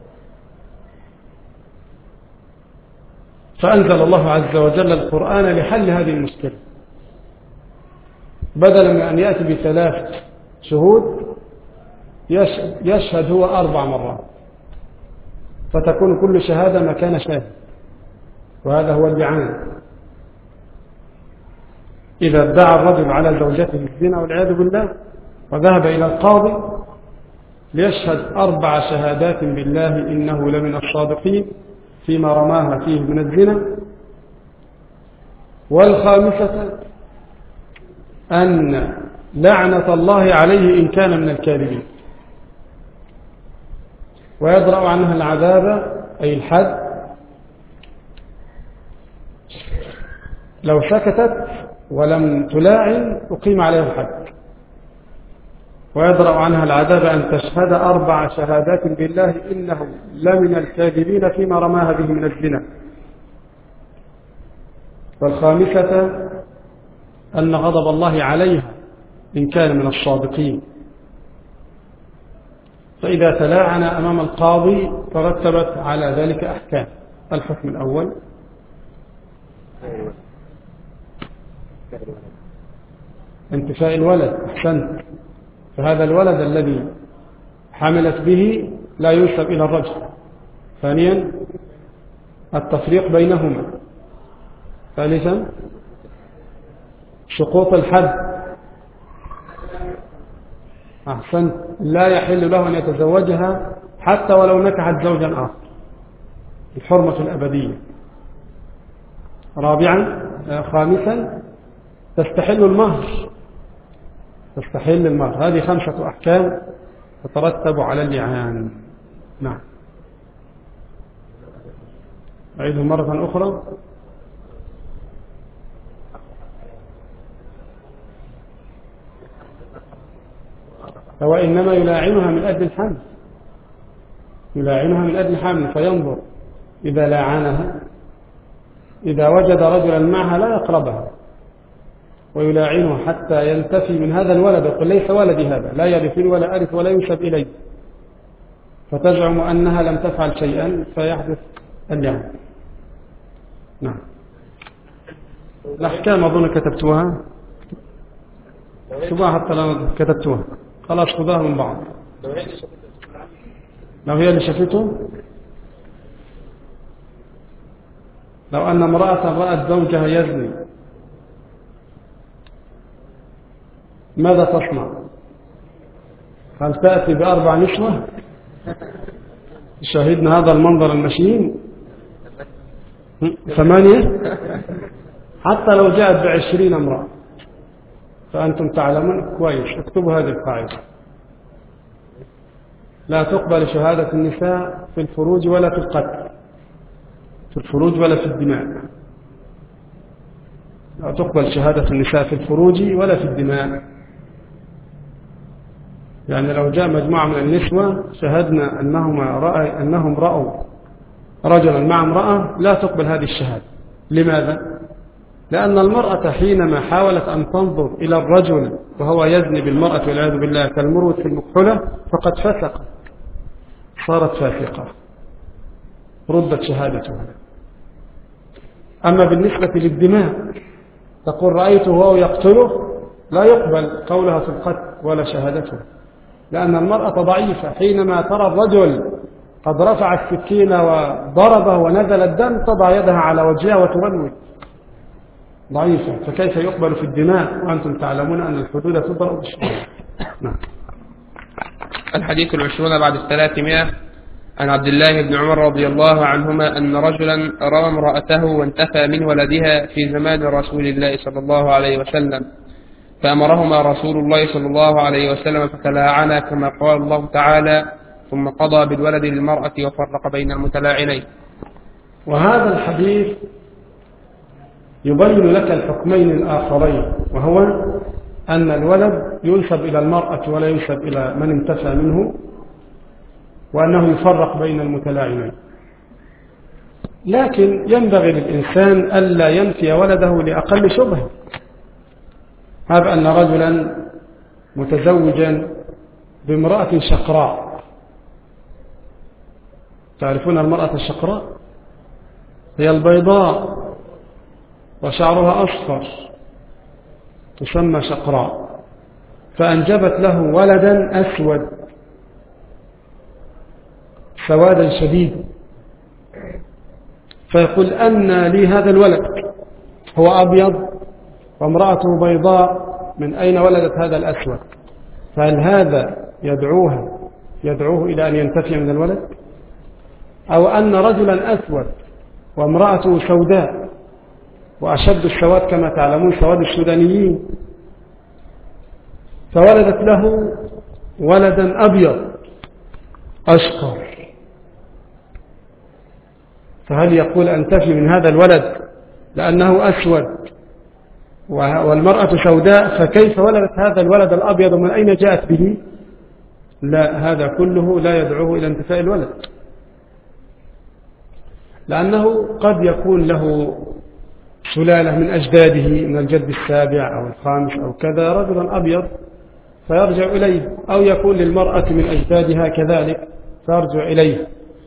فأنزل الله عز وجل القرآن لحل هذه المشكلة، بدلا من أن يأتي بثلاث شهود يشهد هو أربع مرات، فتكون كل شهادة مكان شاهد، وهذا هو اللعان. إذا ادعى الرجل على زوجته الزنا والعياذ بالله وذهب إلى القاضي ليشهد أربع شهادات بالله إنه لمن الصادقين فيما رماها فيه من الزنا، والخامسة أن لعنة الله عليه إن كان من الكاذبين، ويدرأ عنها العذاب أي الحد لو سكتت ولم تلاعن أقيم عليها الحد، ويدرأ عنها العذاب أن تشهد أربع شهادات بالله إنه لمن الكاذبين فيما رماها به من الزنا، والخامسة أن غضب الله عليها إن كان من الصادقين. فإذا تلاعن أمام القاضي ترتبت على ذلك أحكام. الحكم الأول انتفاء الولد. أحسنت. فهذا الولد الذي حملت به لا ينسب إلى الرجل. ثانيا التفريق بينهما. ثالثا سقوط الحد. أحسنت. لا يحل له أن يتزوجها حتى ولو نكحت زوجا آخر. الحرمة الأبدية. رابعا خامسا تستحل المهر. تستحل المهر. هذه خمسة أحكام تترتب على اللعان. نعم. أعيده مرة أخرى. هو إنما يلاعنها من أجل الحمل. يلاعنها من أجل الحمل فينظر إذا لاعنها، إذا وجد رجلا معها لا يقربها، ويلاعنها حتى ينتفي من هذا الولد ويقول ليس ولدي هذا، لا يرثني ولا أرث ولا ينسب إلي، فتزعم أنها لم تفعل شيئا فيحدث اللعن. نعم. الأحكام أظن كتبتوها. اكتبوها حتى لو كتبتوها خلاص خذوها من بعض. لو هي اللي شافته، لو أن امرأة رأت زوجها يزني ماذا تصنع؟ هل تأتي بأربع نسوة؟ شاهدنا هذا المنظر المشين. ثمانية. حتى لو جاءت بعشرين امرأة فأنتم تعلمون كويس. اكتبوا هذه القاعدة. لا تقبل شهادة النساء في الفروج ولا في القتل، في الفروج ولا في الدماء. لا تقبل شهادة النساء في الفروج ولا في الدماء. يعني لو جاء مجموعة من النسوة شهدنا أنهما رأي أنهم رأوا رجلا مع امرأة، لا تقبل هذه الشهادة. لماذا؟ لأن المرأة حينما حاولت أن تنظر إلى الرجل وهو يزني بالمرأة والعياذ بالله كالمروة في المكحلة فقد فسقت، صارت فاسقة، ردت شهادتها. أما بالنسبة للدماء تقول رأيته وهو يقتله، لا يقبل قولها في القتل ولا شهادته، لأن المرأة ضعيفة. حينما ترى الرجل قد رفع السكين وضربه ونزل الدم تضع يدها على وجهها وتولول، ضعيفة. فكيف يقبل في الدماء وأنتم تعلمون أن الحدود تضرب بالشرع؟ نعم. الحديث العشرون بعد الثلاثمائة. عن عبد الله بن عمر رضي الله عنهما أن رجلا رمى امرأته وانتفى من ولدها في زمان رسول الله صلى الله عليه وسلم، فأمرهما رسول الله صلى الله عليه وسلم فتلاعنا كما قال الله تعالى: ثم قضى بالولد للمرأة وفرق بين المتلاعنين. وهذا الحديث يبين لك الحكمين الآخرين، وهو أن الولد ينسب إلى المرأة ولا ينسب إلى من انتفى منه، وأنه يفرق بين المتلاعنين. لكن ينبغي للإنسان ألا ينفي ولده لأقل شبهة. هذا أن رجلا متزوجا بامرأة شقراء. تعرفون المرأة الشقراء؟ هي البيضاء وشعرها أصفر، تسمى شقراء. فأنجبت له ولدا أسود سوادا شديد، فيقول أن لي هذا الولد، هو أبيض وامرأته بيضاء، من أين ولدت هذا الأسود؟ فهل هذا يدعوها يدعوه إلى أن ينتفي من الولد؟ أو أن رجلا أسود وامرأته سوداء، وأشد السواد كما تعلمون سواد السودانيين، فولدت له ولدا أبيض أشقر، فهل يقول أنتفي من هذا الولد لأنه أسود والمرأة سوداء، فكيف ولدت هذا الولد الأبيض من أين جاءت به؟ لا، هذا كله لا يدعوه إلى انتفاء الولد، لأنه قد يكون له سلالة من أجداده من الجد السابع أو الخامس أو كذا رجلا أبيض فيرجع إليه، أو يكون للمرأة من أجدادها كذلك فيرجع إليه.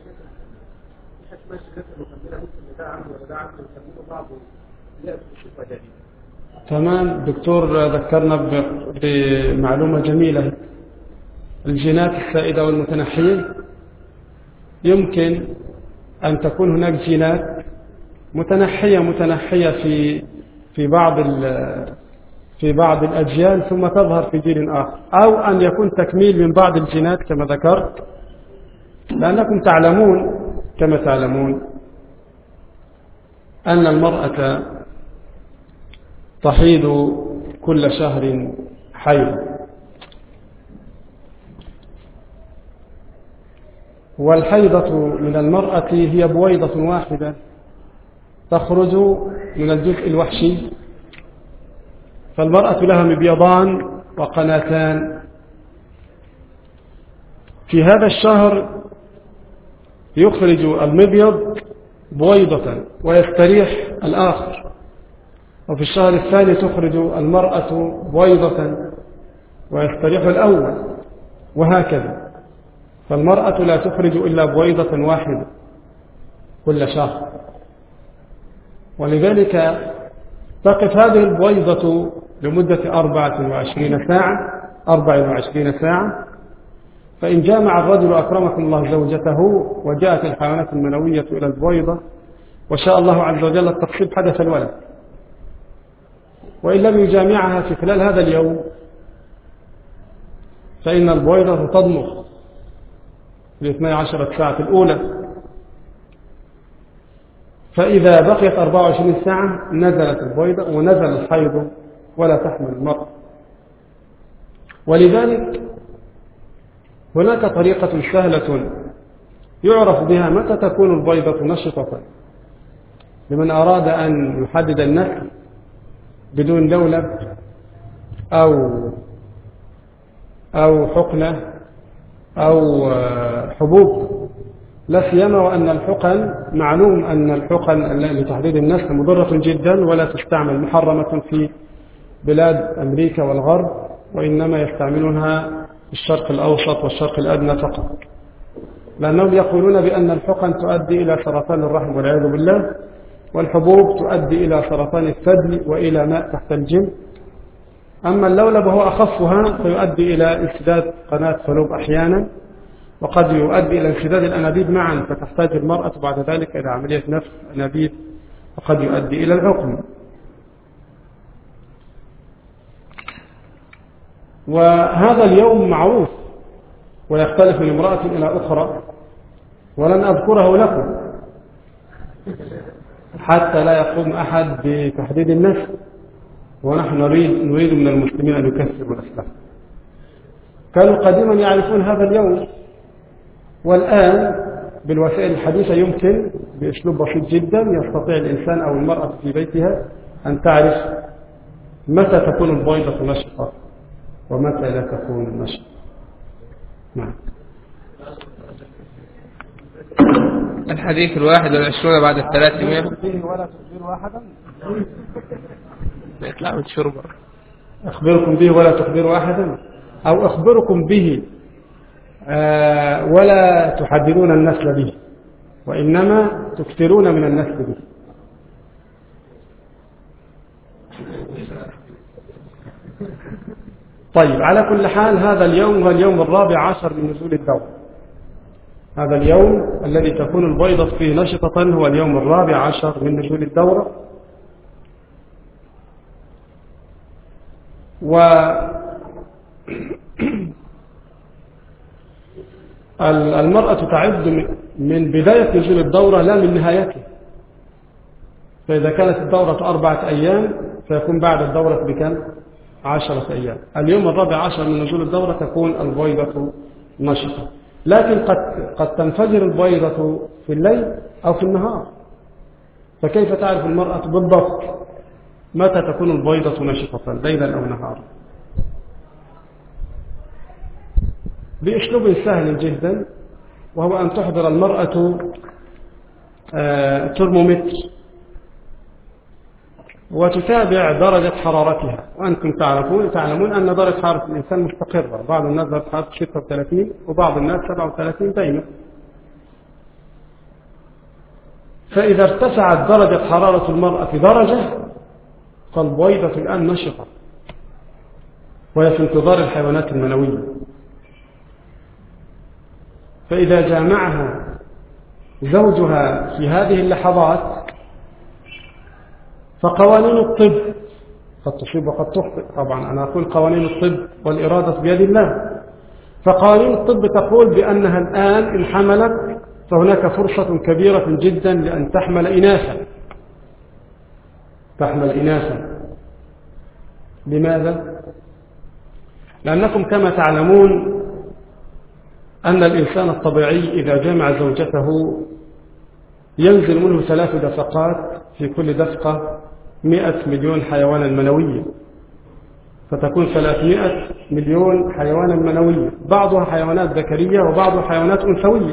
تمام. دكتور ذكرنا بمعلومة جميلة، الجينات السائدة والمتنحية يمكن أن تكون هناك جينات متنحية متنحية في في بعض في بعض الأجيال ثم تظهر في جيل آخر، أو أن يكون تكميل من بعض الجينات كما ذكرت، لأنكم تعلمون كما تعلمون أن المرأة تحيض كل شهر حيض، والحيضة من المرأة هي بويضة واحدة تخرج من الجزء الوحشي، فالمرأة لها مبيضان وقناتان. في هذا الشهر يخرج المبيض بويضة ويستريح الآخر، وفي الشهر الثاني تخرج المرأة بويضة ويستريح الأول، وهكذا. فالمرأة لا تخرج إلا بويضة واحدة كل شهر، ولذلك تقف هذه البويضة لمدة أربعة وعشرين ساعة أربع وعشرين ساعة. فإن جامع الرجل أكرمكم الله زوجته وجاءت الحيوانات المنوية إلى البويضة وشاء الله عز وجل التقصيب حدث الولد، وإن لم يجامعها في خلال هذا اليوم فإن البويضة تضمر في الاثني عشرة ساعة الأولى، فإذا بقيت أربع وعشرين ساعة نزلت البويضة ونزل الحيض ولا تحمل المرأة. ولذلك هناك طريقة سهلة يعرف بها متى تكون البويضة نشطة لمن أراد أن يحدد النسل بدون لولب أو أو حقنة أو حبوب، لا سيما وأن الحقن معلوم أن الحقن لتحديد النسل مضرة جدا ولا تستعمل، محرمة في بلاد أمريكا والغرب، وإنما يستعملونها في الشرق الأوسط والشرق الأدنى فقط، لأنهم يقولون بأن الحقن تؤدي إلى سرطان الرحم والعياذ بالله، والحبوب تؤدي إلى سرطان الثدي وإلى ماء تحت الجلد. أما اللولب وهو أخفها فيؤدي إلى انسداد قناة فلوب أحيانا، وقد يؤدي إلى انسداد الأنابيب معا، فتحتاج المرأة بعد ذلك إلى عملية نفخ أنابيب، وقد يؤدي إلى العقم. وهذا اليوم معروف ويختلف من امرأة إلى أخرى، ولن أذكره لكم حتى لا يقوم أحد بتحديد النسل، ونحن نريد, نريد من المسلمين أن يكسبوا الإسلام. كانوا قديما يعرفون هذا اليوم، والآن بالوسائل الحديثة يمكن بأسلوب بسيط جدا يستطيع الإنسان أو المرأة في بيتها أن تعرف متى تكون البويضة نشطة ومتى لا تكون نشطة. نعم. الحديث الواحد والعشرون بعد الثلاثمائة. ولا تخبروا أحدا. يطلع من شربة. أخبركم به ولا تخبروا أحدا، أو أخبركم به آه ولا تحددون النسل به، وإنما تكثرون من النسل به. طيب، على كل حال هذا اليوم هو اليوم الرابع عشر من نزول الدورة. هذا اليوم الذي تكون البيضة فيه نشطة هو اليوم الرابع عشر من نزول الدورة. و المرأة تعد من بداية نزول الدورة لا من نهايته، فإذا كانت الدورة أربعة أيام فيكون بعد الدورة بكم؟ عشرة أيام. اليوم الرابع عشر من نزول الدورة تكون البويضة نشطة، لكن قد قد تنفجر البويضة في الليل أو في النهار. فكيف تعرف المرأة بالضبط متى تكون البويضة نشطة، ليلا أو نهارا؟ بأسلوب سهل جدا، وهو أن تحضر المرأة ترمومتر وتتابع درجة حرارتها. وأنتم تعرفون تعلمون أن درجة حرارة الإنسان مستقرة، بعض الناس درجة حرارة ستة وثلاثين وبعض الناس سبعة وثلاثين دائما. فإذا ارتفعت درجة حرارة المرأة درجة فالبويضة الآن نشطة وهي في انتظار الحيوانات المنوية. فإذا جامعها زوجها في هذه اللحظات فقوانين الطب قد تصيب وقد تخطئ. طبعا أنا أقول قوانين الطب والإرادة بيد الله. فقوانين الطب تقول بأنها الآن إن حملت فهناك فرصة كبيرة جدا لأن تحمل إناثا تحمل إناثا. لماذا؟ لأنكم كما تعلمون أن الإنسان الطبيعي إذا جامع زوجته ينزل منه ثلاث دفقات، في كل دفقة مئة مليون حيوانا منويا، فتكون ثلاثمائة مليون حيوانا منويا، بعضها حيوانات ذكرية وبعضها حيوانات أنثوية.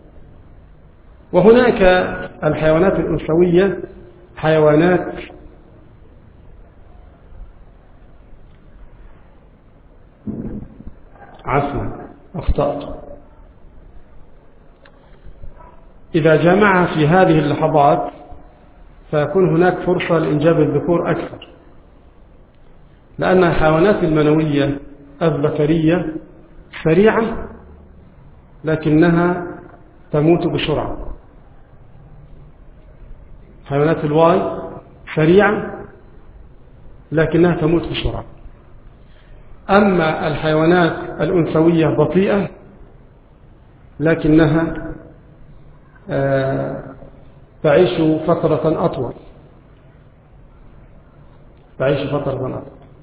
وهناك الحيوانات الأنثوية حيوانات عفوا أخطأت إذا جمعها في هذه اللحظات فيكون هناك فرصة لإنجاب الذكور أكثر، لأن الحيوانات المنوية الذكرية سريعة لكنها تموت بسرعة. حيوانات الواي سريعة لكنها تموت بسرعة. أما الحيوانات الأنثوية بطيئة لكنها آه تعيش فترة أطول تعيش فترة أطول.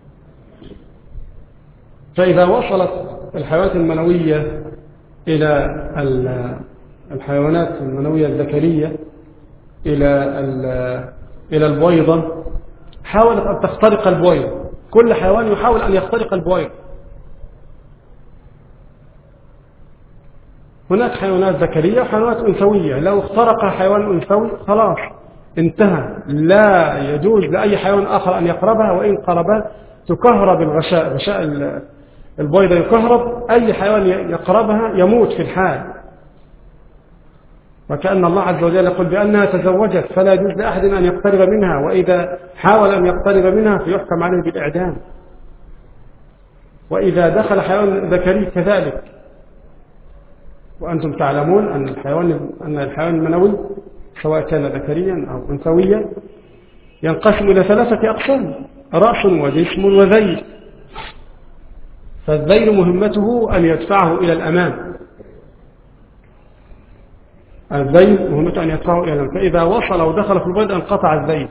فإذا وصلت الحيوانات المنوية إلى الحيوانات المنوية الذكرية إلى إلى البويضة حاولت أن تخترق البويضة. كل حيوان يحاول أن يخترق البويضة. هناك حيوانات ذكرية وحيوانات أنثوية. لو اخترق حيوان أنثوي خلاص انتهى، لا يجوز لأي حيوان آخر أن يقربها، وإن قربها تكهرب الغشاء، غشاء البويضة يكهرب، أي حيوان يقربها يموت في الحال. وكأن الله عز وجل يقول بأنها تزوجت فلا يجوز لأحد أن يقترب منها، وإذا حاول أن يقترب منها فيحكم عليه بالإعدام. وإذا دخل حيوان ذكري كذلك. وأنتم تعلمون أن الحيوان أن الحيوان المنوي سواء كان ذكريا أو أنثويا ينقسم إلى ثلاثة أقسام: رأس وجسم وذيل. فالذيل مهمته أن يدفعه إلى الأمام. الذيل مهمته أن يدفعه إلى الأمام، فإذا وصل ودخل في البيض انقطع الذيل.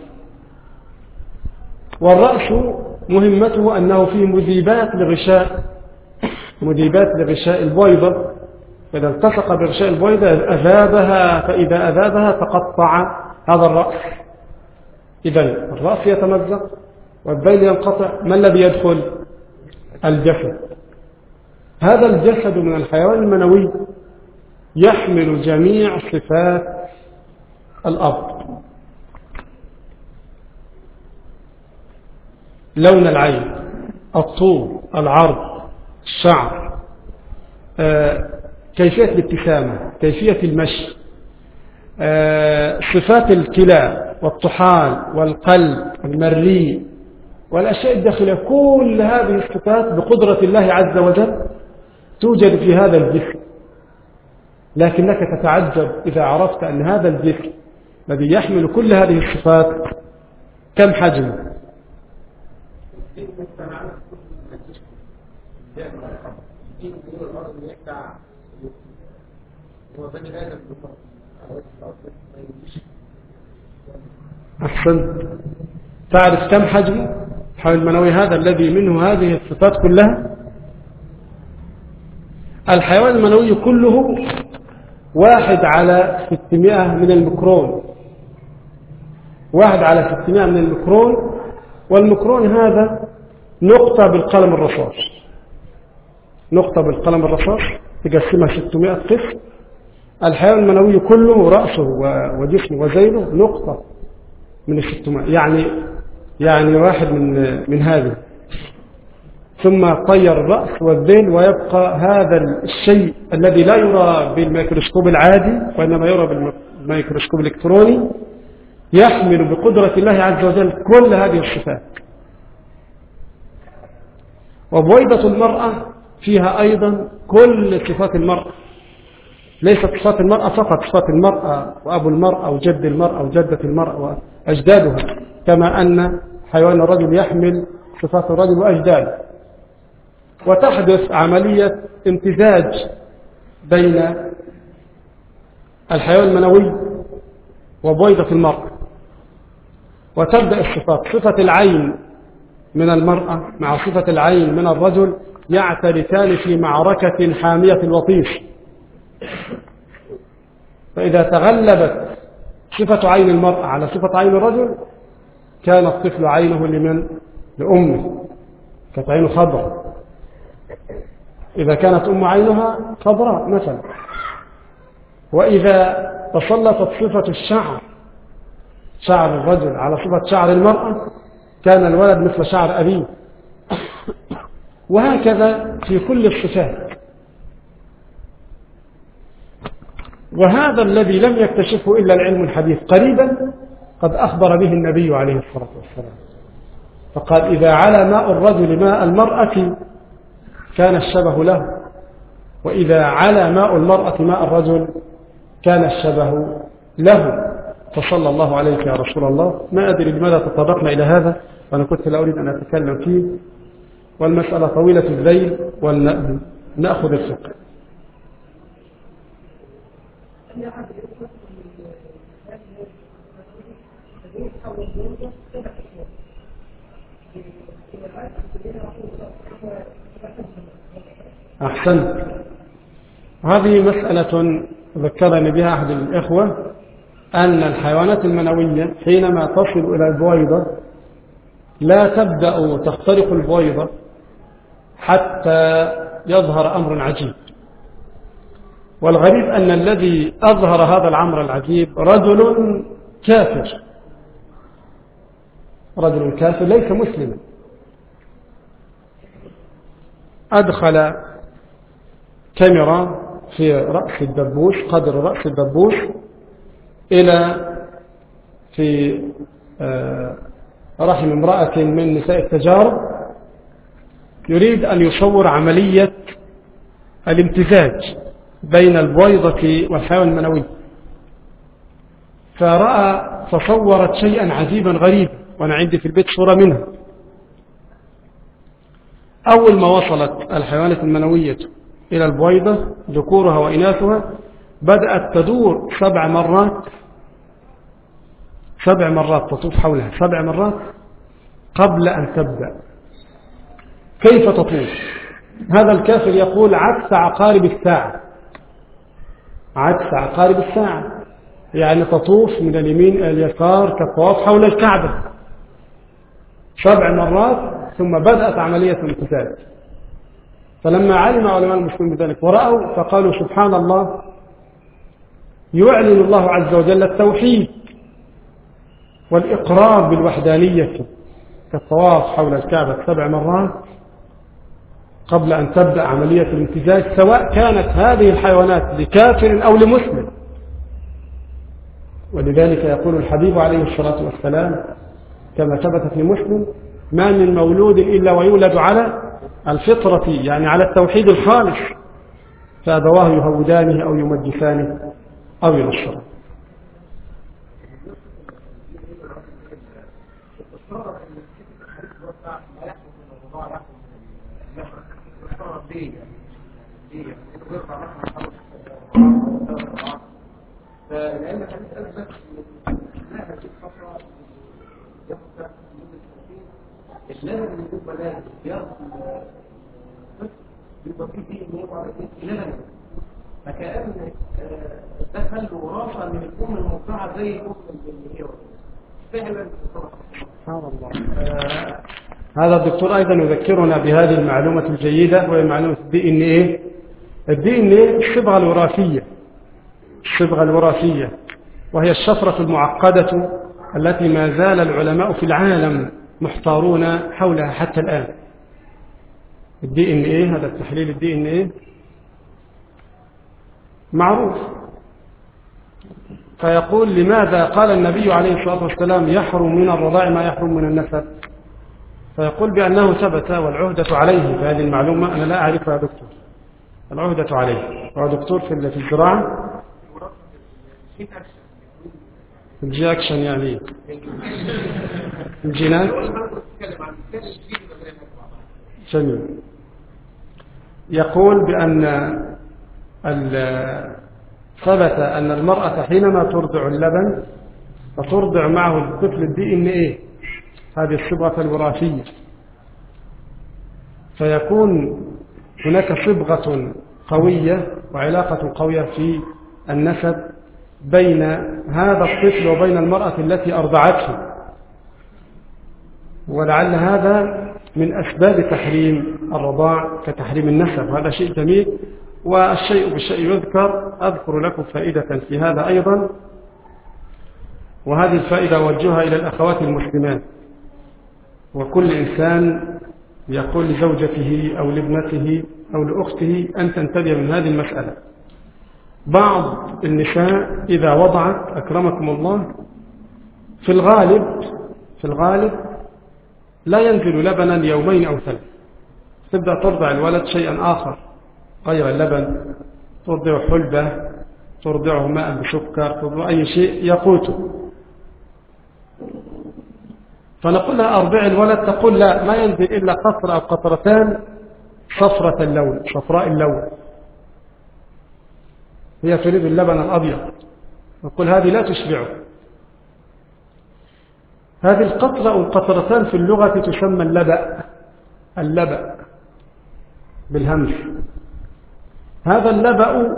والرأس مهمته أنه فيه مذيبات لغشاء مذيبات لغشاء البيضة، فإذا التصق بغشاء البيضة أذابها، فإذا أذابها تقطع هذا الرأس. إذن الرأس يتمزق والذيل ينقطع. ما الذي يدخل؟ الجسد. هذا الجسد من الحيوان المنوي يحمل جميع صفات الأب: لون العين، الطول، العرض، الشعر، آه، كيفية الابتسامة، كيفية المشي، آه، صفات الكلى والطحال والقلب والمريء والأشياء الداخلية. كل هذه الصفات بقدرة الله عز وجل توجد في هذا الجسم. لكنك تتعجب إذا عرفت أن هذا الجسم الذي يحمل كل هذه الصفات كم حجمه. أحسنت. تعرف كم حجمه الحيوان المنوي هذا الذي منه هذه الصفات كلها؟ الحيوان المنوي كله واحد على ستمائة من الميكرون واحد على ستمائة من الميكرون والميكرون هذا نقطة بالقلم الرصاص نقطة بالقلم الرصاص تقسمها ستمائة قسم. الحيوان المنوي كله رأسه وجسمه وذيله نقطة من الستمائة، يعني يعني واحد من من هذه، ثم طير الرأس والذيل، ويبقى هذا الشيء الذي لا يرى بالميكروسكوب العادي وإنما يرى بالميكروسكوب الإلكتروني، يحمل بقدرة الله عز وجل كل هذه الصفات. وبويضة المرأة فيها أيضا كل صفات المرأة، ليست صفات المرأة فقط، صفات المرأة وأبو المرأة وجد المرأة وجدة المرأة وأجدادها، كما أن حيوان الرجل يحمل صفات الرجل وأجداده. وتحدث عملية امتزاج بين الحيوان المنوي وبويضة المرأة، وتبدأ الصفات، صفة العين من المرأة مع صفة العين من الرجل يعتركان في معركة حامية الوطيس، فإذا تغلبت صفة عين المرأة على صفة عين الرجل كان الطفل عينه لمن؟ لأمه، كانت عينه خضراء. إذا كانت أم عينها خضراء مثلا. وإذا تسلطت صفة الشعر، شعر الرجل على صفة شعر المرأة، كان الولد مثل شعر أبيه. وهكذا في كل الصفات. وهذا الذي لم يكتشفه إلا العلم الحديث، قريبا قد أخبر به النبي عليه الصلاة والسلام، فقال: إذا على ماء الرجل ماء المرأة كان الشبه له، وإذا على ماء المرأة ماء الرجل كان الشبه له. فصلى الله عليك يا رسول الله. ما أدري لماذا تطرقنا إلى هذا، وأنا كنت لا أريد أن أتكلم فيه، والمسألة طويلة الليل ونأخذ الفقه. أحسنت. هذه مسألة ذكرني بها أحد الإخوة، أن الحيوانات المنوية حينما تصل إلى البويضة لا تبدأ تخترق البويضة حتى يظهر أمر عجيب. والغريب أن الذي أظهر هذا الأمر العجيب رجل كافر، رجل كافر ليس مسلما، أدخل كاميرا في رأس الدبوس، قدر رأس الدبوس، إلى في رحم امرأة من نساء التجارب، يريد أن يصور عملية الامتزاج بين البويضة والحيوان المنوي. فرأى فصورت شيئا عجيبا غريبا، وأنا عندي في البيت صورة منها. أول ما وصلت الحيوانات المنوية إلى البويضة ذكورها وإناثها بدأت تدور سبع مرات، سبع مرات تطوف حولها سبع مرات قبل أن تبدأ. كيف تطوف؟ هذا الكافر يقول عكس عقارب الساعة، عكس عقارب الساعة، يعني تطوف من اليمين إلى اليسار كالطواف حول الكعبة سبع مرات، ثم بدأت عملية الامتزاج. فلما علم علماء المسلمين بذلك ورأوا فقالوا: سبحان الله، يعلن الله عز وجل التوحيد والإقرار بالوحدانية كالطواف حول الكعبة سبع مرات قبل أن تبدأ عملية الامتزاج، سواء كانت هذه الحيوانات لكافر أو لمسلم. ولذلك يقول الحبيب عليه الصلاة والسلام كما ثبت في مسلم: ما من مولود إلا ويولد على الفطرة، يعني على التوحيد الخالص، فأبواه يهودانه أو يمجسانه أو ينصرانه. فلأن الحديث أثبت أن هذه الفترة يفتح اللبن اللي بيبقى لازم بياخد بيبقى فيه فيه إن يبقى لبن، فكأن دخل وراثة من الأم المرضعة زي الأم اللي هي فعلا. سبحان الله. هذا الدكتور أيضا يذكرنا بهذه المعلومة الجيدة، وهي معلومة الدي إن إيه. الدي إن إيه الصبغة الوراثية، الصبغة الوراثية، وهي الشفرة المعقدة التي ما زال العلماء في العالم محتارون حولها حتى الآن. الدي ان ايه، هذا التحليل الدي ان ايه معروف. فيقول لماذا قال النبي عليه الصلاة والسلام يحرم من الرضاع ما يحرم من النسب؟ فيقول بأنه ثبت والعهدة عليه. فهذه المعلومة أنا لا أعرفها يا دكتور، العهدة عليه. هو دكتور في الزراعة، الجي أكشن يعني الجينات. جميل. يقول بأن ثبت أن المرأة حينما ترضع اللبن فترضع معه الطفل الدي ان ايه، هذه الصبغة الوراثية، فيكون هناك صبغة قوية وعلاقة قوية في النسب بين هذا الطفل وبين المرأة التي أرضعته، ولعل هذا من أسباب تحريم الرضاع كتحريم النسب. هذا شيء جميل، والشيء بالشيء يذكر. أذكر لكم فائدة في هذا أيضا، وهذه الفائدة أوجهها إلى الأخوات المسلمات، وكل إنسان يقول لزوجته أو لابنته أو لأخته أن تنتبه من هذه المسألة. بعض النساء إذا وضعت أكرمكم الله في الغالب في الغالب لا ينزل لبنا يومين أو ثلاث، تبدأ ترضع الولد شيئا آخر غير اللبن، ترضعه حلبة، ترضعه ماء بسكر، ترضعه أي شيء يقوته. فنقول لها أرضع الولد، تقول لا، ما ينزل إلا قطرة أو قطرتان صفرة اللون، صفراء اللون، هي تريد اللبن الأبيض. نقول هذه لا تشبعه. هذه القطرة أو القطرتان في اللغة تسمى اللبأ، اللبأ بالهمس. هذا اللبأ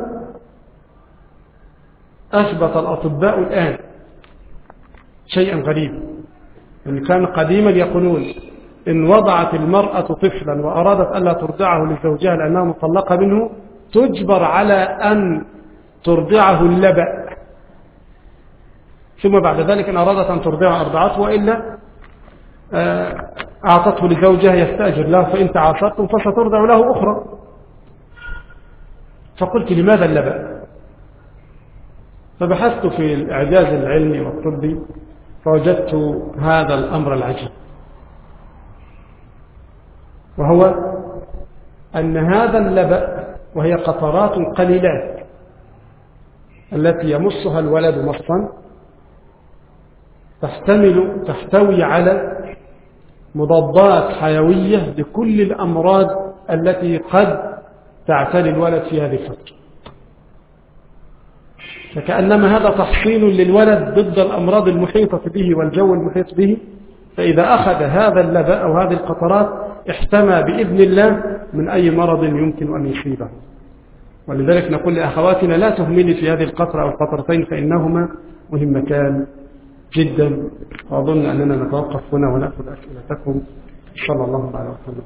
أثبت الأطباء الآن شيئا غريب، إن كان قديما يقولون إن وضعت المرأة طفلا وأرادت ألا ترضعه لزوجها لأنها مطلقة منه تجبر على أن ترضعه اللبأ، ثم بعد ذلك إن أرادت أن ترضعه أرضعته، وإلا أعطته لزوجها يستأجر له، فإن تعاصرتم فسترضع له أخرى. فقلت لماذا اللبأ؟ فبحثت في الإعجاز العلمي والطبي فوجدت هذا الأمر العجيب، وهو أن هذا اللبأ وهي قطرات قليلات التي يمصها الولد مصا تحتمل تحتوي على مضادات حيوية لكل الأمراض التي قد تعتري الولد في هذه الفترة، فكأنما هذا تحصين للولد ضد الأمراض المحيطة به والجو المحيط به. فإذا أخذ هذا اللبأ أو هذه القطرات احتمى بإذن الله من أي مرض يمكن أن يصيبه. ولذلك نقول لأخواتنا لا تهملي في هذه القطرة أو القطرتين، فإنهما مهمتان جدا. وأظن أننا نتوقف هنا ونأخذ أسئلتكم. صلى الله عليه وسلم.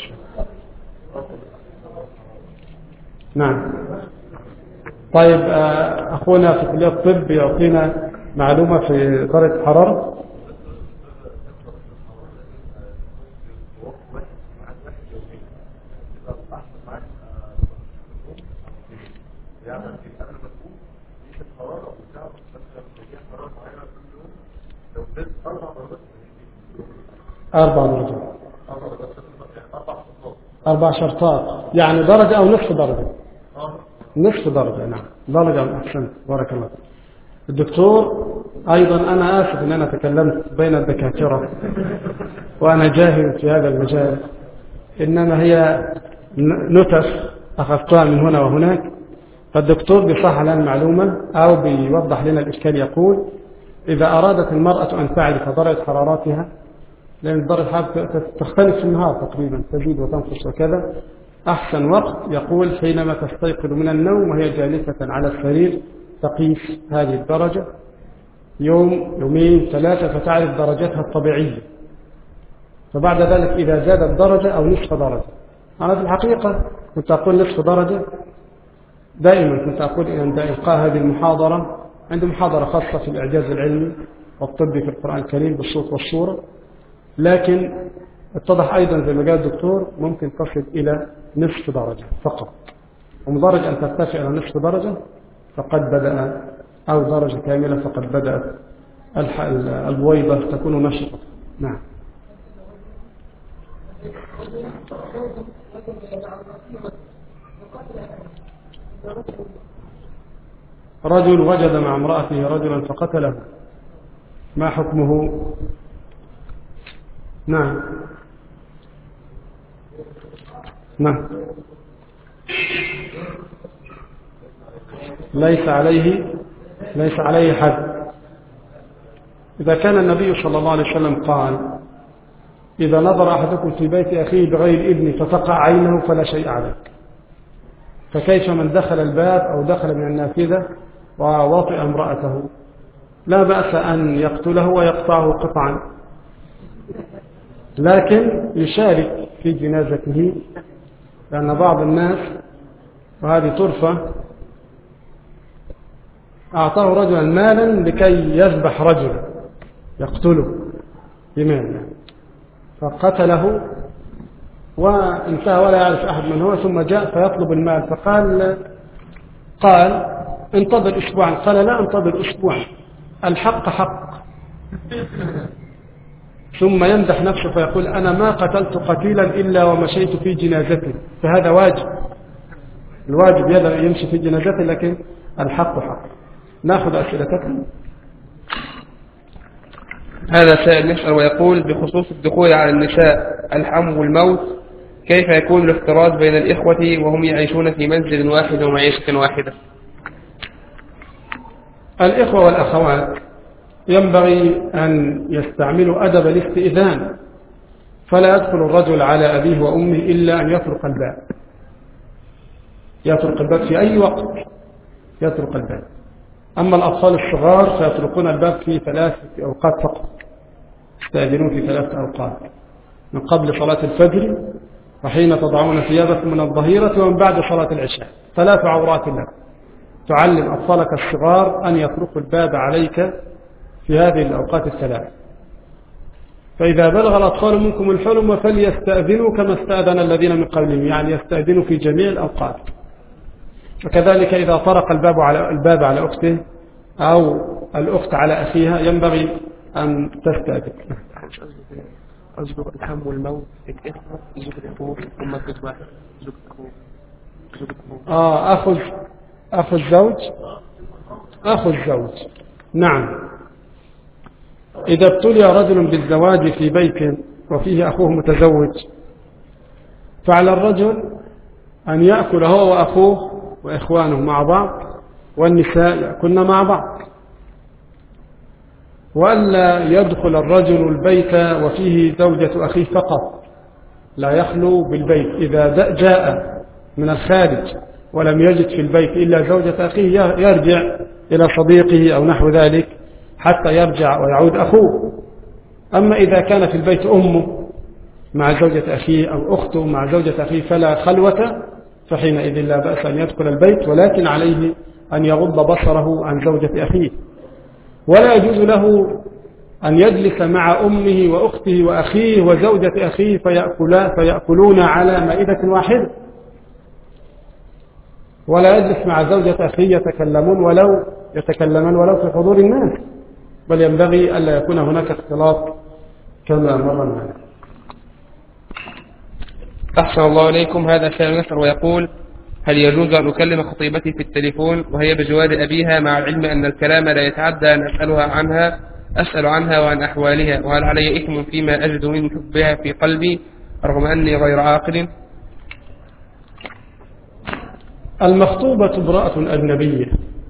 نعم. طيب أخونا في كلية الطب يعطينا معلومة في درجة حرارة. أربع درجات، أربع شرطات، يعني درجة أو نصف درجة، نصف درجة. نعم، درجة. أحسنت، بارك الله. الدكتور أيضا أنا آسف أن أنا تكلمت بين الدكاترة وأنا جاهل في هذا المجال، إنما هي نتف أخذتها من هنا وهناك. فالدكتور بيصح لنا المعلومة أو بيوضح لنا الإشكال. يقول إذا أرادت المرأة أن تعرف درجة حرارتها، لأن درجة الحرارة تختلف في النهار تقريبا، تزيد وتنقص وكذا، أحسن وقت يقول حينما تستيقظ من النوم وهي جالسة على السرير تقيس هذه الدرجة يوم يومين ثلاثة فتعرف درجتها الطبيعية، فبعد ذلك إذا زادت درجة أو نصف درجة. أنا في الحقيقة كنت أقول نصف درجة دائما، كنت أقول إن إلقاء هذه المحاضرة عند محاضرة خاصة في الإعجاز العلمي والطبي في القرآن الكريم بالصوت والصورة، لكن اتضح أيضا زي ما قال الدكتور ممكن تصل إلى نصف درجة فقط، ومجرد أن ترتفع إلى نصف درجة فقد بدأ، أو درجة كاملة فقد بدأت البويضة تكون نشطة. نعم. رجل وجد مع امرأته رجلا فقتله، ما حكمه؟ نعم نعم ليس عليه ليس عليه حد. إذا كان النبي صلى الله عليه وسلم قال إذا نظر أحدكم في بيت أخيه بغير إذن فتقع عينه فلا شيء عليه، فكيف من دخل الباب أو دخل من النافذة ووطئ امرأته؟ لا بأس أن يقتله ويقطعه قطعا، لكن يشارك في جنازته، لأن بعض الناس، وهذه طرفة، أعطاه رجلا مالا لكي يذبح رجلا يقتله بمال، فقتله وانتهى ولا يعرف أحد من هو، ثم جاء فيطلب المال، فقال قال انتظر أسبوعا، قال لا انتظر أسبوعا، الحق حق. ثم يمدح نفسه فيقول أنا ما قتلت قتيلا إلا ومشيت في جنازته، فهذا واجب، الواجب يمشي في جنازته، لكن الحق حق. ناخذ أسئلتكم. هذا سائل يسأل ويقول بخصوص الدخول على النساء الحم والموت، كيف يكون الافتراض بين الإخوة وهم يعيشون في منزل واحد ومعيشة واحدة؟ الإخوة والأخوات ينبغي أن يستعملوا أدب الاستئذان، فلا يدخل الرجل على أبيه وأمه إلا أن يطرق الباب، يطرق الباب في أي وقت، يطرق الباب. أما الأطفال الصغار فيطرقون الباب في ثلاث أوقات فقط، يستأذنون في ثلاث أوقات، من قبل صلاة الفجر، وحين تضعون ثيابكم من الظهيرة، ومن بعد صلاة العشاء، ثلاث عورات لك. تعلم أطفالك الصغار أن يطرقوا الباب عليك في هذه الأوقات الثلاث. فإذا بلغ الأطفال منكم الحلم فليستأذنوا كما استأذن الذين من قبلهم، يعني يستأذنوا في جميع الأوقات. وكذلك إذا طرق الباب على الباب على أخته أو الأخت على أخيها ينبغي أن تستأذن. أصدق الحم والموت الإخوة زوج الأخوة ثم زوج واحد زوج أخوه زوج أخوه آه أخذ أخو الزوج أخو الزوج. نعم. إذا ابتلي رجل بالزواج في بيت وفيه أخوه متزوج، فعلى الرجل أن يأكل هو وأخوه وإخوانه مع بعض، والنساء يأكلن مع بعض، وألا يدخل الرجل البيت وفيه زوجة أخيه فقط، لا يخلو بالبيت. إذا جاء من الخارج ولم يجد في البيت إلا زوجة أخيه يرجع إلى صديقه أو نحو ذلك حتى يرجع ويعود أخوه. أما إذا كان في البيت أمه مع زوجة أخيه أو أخته مع زوجة أخيه فلا خلوة، فحينئذ لا بأس أن يدخل البيت، ولكن عليه أن يغض بصره عن زوجة أخيه. ولا يجوز له أن يجلس مع أمه وأخته وأخيه وزوجة أخيه فيأكلا فيأكلون على مائدة واحدة، ولا يجلس مع زوجة أخيه يتكلمون ولو يتكلمان ولو في حضور الناس، بل ينبغي ألا يكون هناك اختلاط كما مر معنا. أحسن الله إليكم. هذا سائل يسأل ويقول هل يجوز أن أكلم خطيبتي في التليفون وهي بجوار أبيها، مع العلم أن الكلام لا يتعدى أن أسألها عنها أسأل عنها وعن أحوالها، وهل علي إثم فيما أجد من حبها في قلبي رغم أني غير عاقل؟ المخطوبة امرأة أجنبية،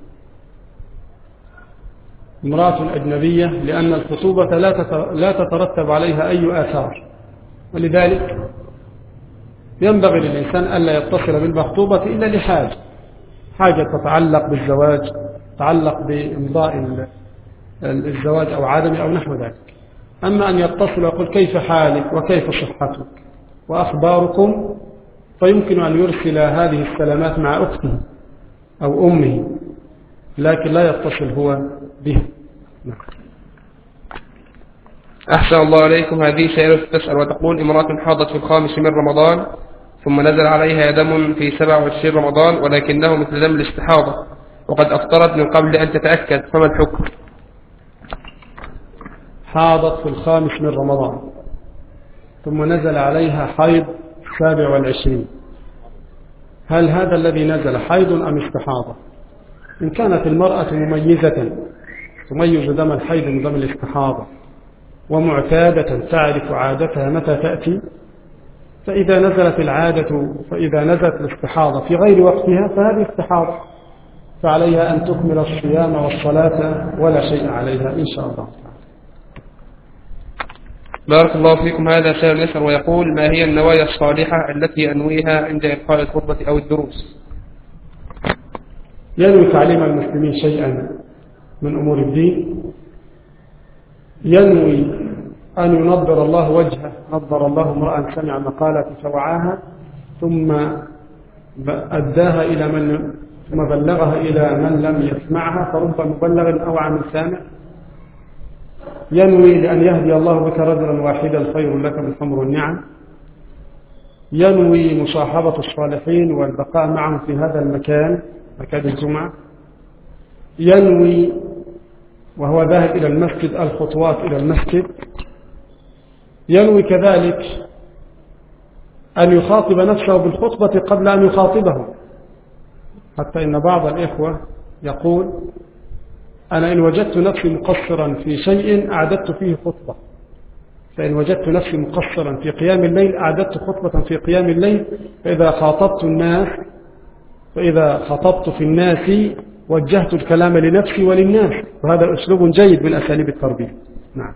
امرأة أجنبية لأن الخطوبة لا تترتب عليها أي آثار، ولذلك ينبغي للإنسان ألا يتصل بالمخطوبة إلا لحاجة، حاجة تتعلق بالزواج، تتعلق بإمضاء الزواج أو عدمه أو نحو ذلك. أما أن يتصل ويقول كيف حالك وكيف صحتك وأخباركم، فيمكن أن يرسل هذه السلامات مع أخته أو أمه، لكن لا يتصل هو به. أحسن الله عليكم. هذه سائلة تسأل وتقول: امرأة حاضت في الخامس من رمضان ثم نزل عليها دم في سبعة وعشرين رمضان ولكنه مثل دم الاستحاضة وقد أفطرت من قبل أن تتأكد، فما الحكم؟ حاضت في الخامس من رمضان ثم نزل عليها حيض السابع والعشرين، هل هذا الذي نزل حيض أم استحاضة؟ إن كانت المرأة مميزة تميز دم الحيض من دم الاستحاضة ومعتادة تعرف عادتها متى تأتي، فإذا نزلت العادة فإذا نزلت الاستحاضة في غير وقتها فهذه استحاضة، فعليها أن تكمل الصيام والصلاة ولا شيء عليها إن شاء الله. بارك الله فيكم. هذا سائل يسأل ويقول: ما هي النوايا الصالحة التي أنويها عند إلقاء الخطبة أو الدروس؟ ينوي تعليم المسلمين شيئا من أمور الدين، ينوي أن ينظر الله وجهه، نظر الله امرأ سمع مقالة فوعاها ثم أداها إلى من ثم بلغها إلى من لم يسمعها، فرب مبلغ أوعى من سامع. ينوي لأن يهدي الله بك رجلا واحدا خير لك من حمر النعم. ينوي مصاحبة الصالحين والبقاء معهم في هذا المكان، مكان الجمعة. ينوي وهو ذاهب إلى المسجد الخطوات إلى المسجد. ينوي كذلك أن يخاطب نفسه بالخطبة قبل أن يخاطبه، حتى إن بعض الإخوة يقول: أنا إن وجدت نفسي مقصرا في شيء أعددت فيه خطبة، فإن وجدت نفسي مقصرا في قيام الليل أعددت خطبة في قيام الليل، فإذا خاطبت الناس فإذا خطبت في الناس وجهت الكلام لنفسي وللناس، وهذا أسلوب جيد من أساليب التربية. نعم.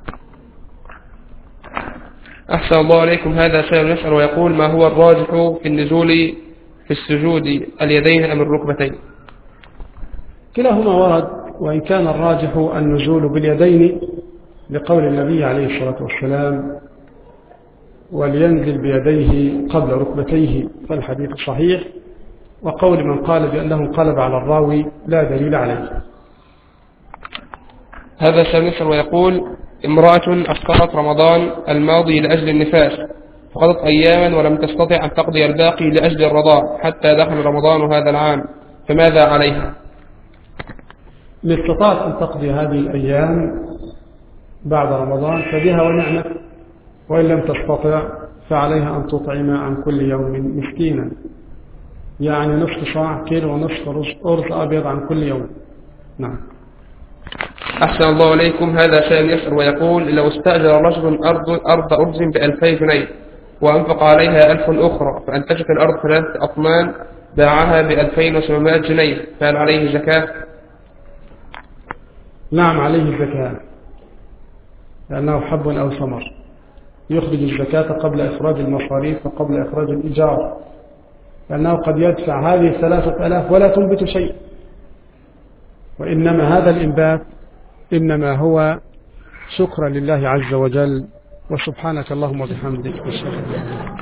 أحسن الله عليكم. هذا سائل يسأل ويقول: ما هو الراجح في النزول في السجود اليدين أم الركبتين؟ كلاهما ورد، وإن كان الراجح النزول باليدين لقول النبي عليه الصلاة والسلام: ولينزل بيديه قبل ركبتيه، فالحديث صحيح، وقول من قال بأنه انقلب على الراوي لا دليل عليه. هذا سائل يسأل ويقول: امرأة أفطرت رمضان الماضي لأجل النفاس فقضت أياما ولم تستطع أن تقضي الباقي لأجل الرضاع حتى دخل رمضان هذا العام، فماذا عليها؟ إن استطاعت أن تقضي هذه الأيام بعد رمضان فبها ونعمت، وإن لم تستطع فعليها أن تطعم عن كل يوم مسكينا، يعني نصف صاع كيلو ونصف أرز أبيض عن كل يوم. نعم. أحسن الله عليكم. هذا سائل يسأل ويقول: لو استأجر رجل أرض أرض أرز بألفي جنيه وأنفق عليها ألف أخرى فأنتجت الأرض ثلاثة أطنان باعها بألفين وسبعمائة جنيه، فهل عليه زكاة؟ نعم عليه زكاة، لأنه حب أو ثمر، يخرج الزكاة قبل إخراج المصاريف وقبل إخراج الإيجار، لأنه قد يدفع هذه الثلاثة ألاف ولا تنبت شيء، وإنما هذا الإنبات إنما هو شكرا لله عز وجل. وسبحانك اللهم وبحمدك.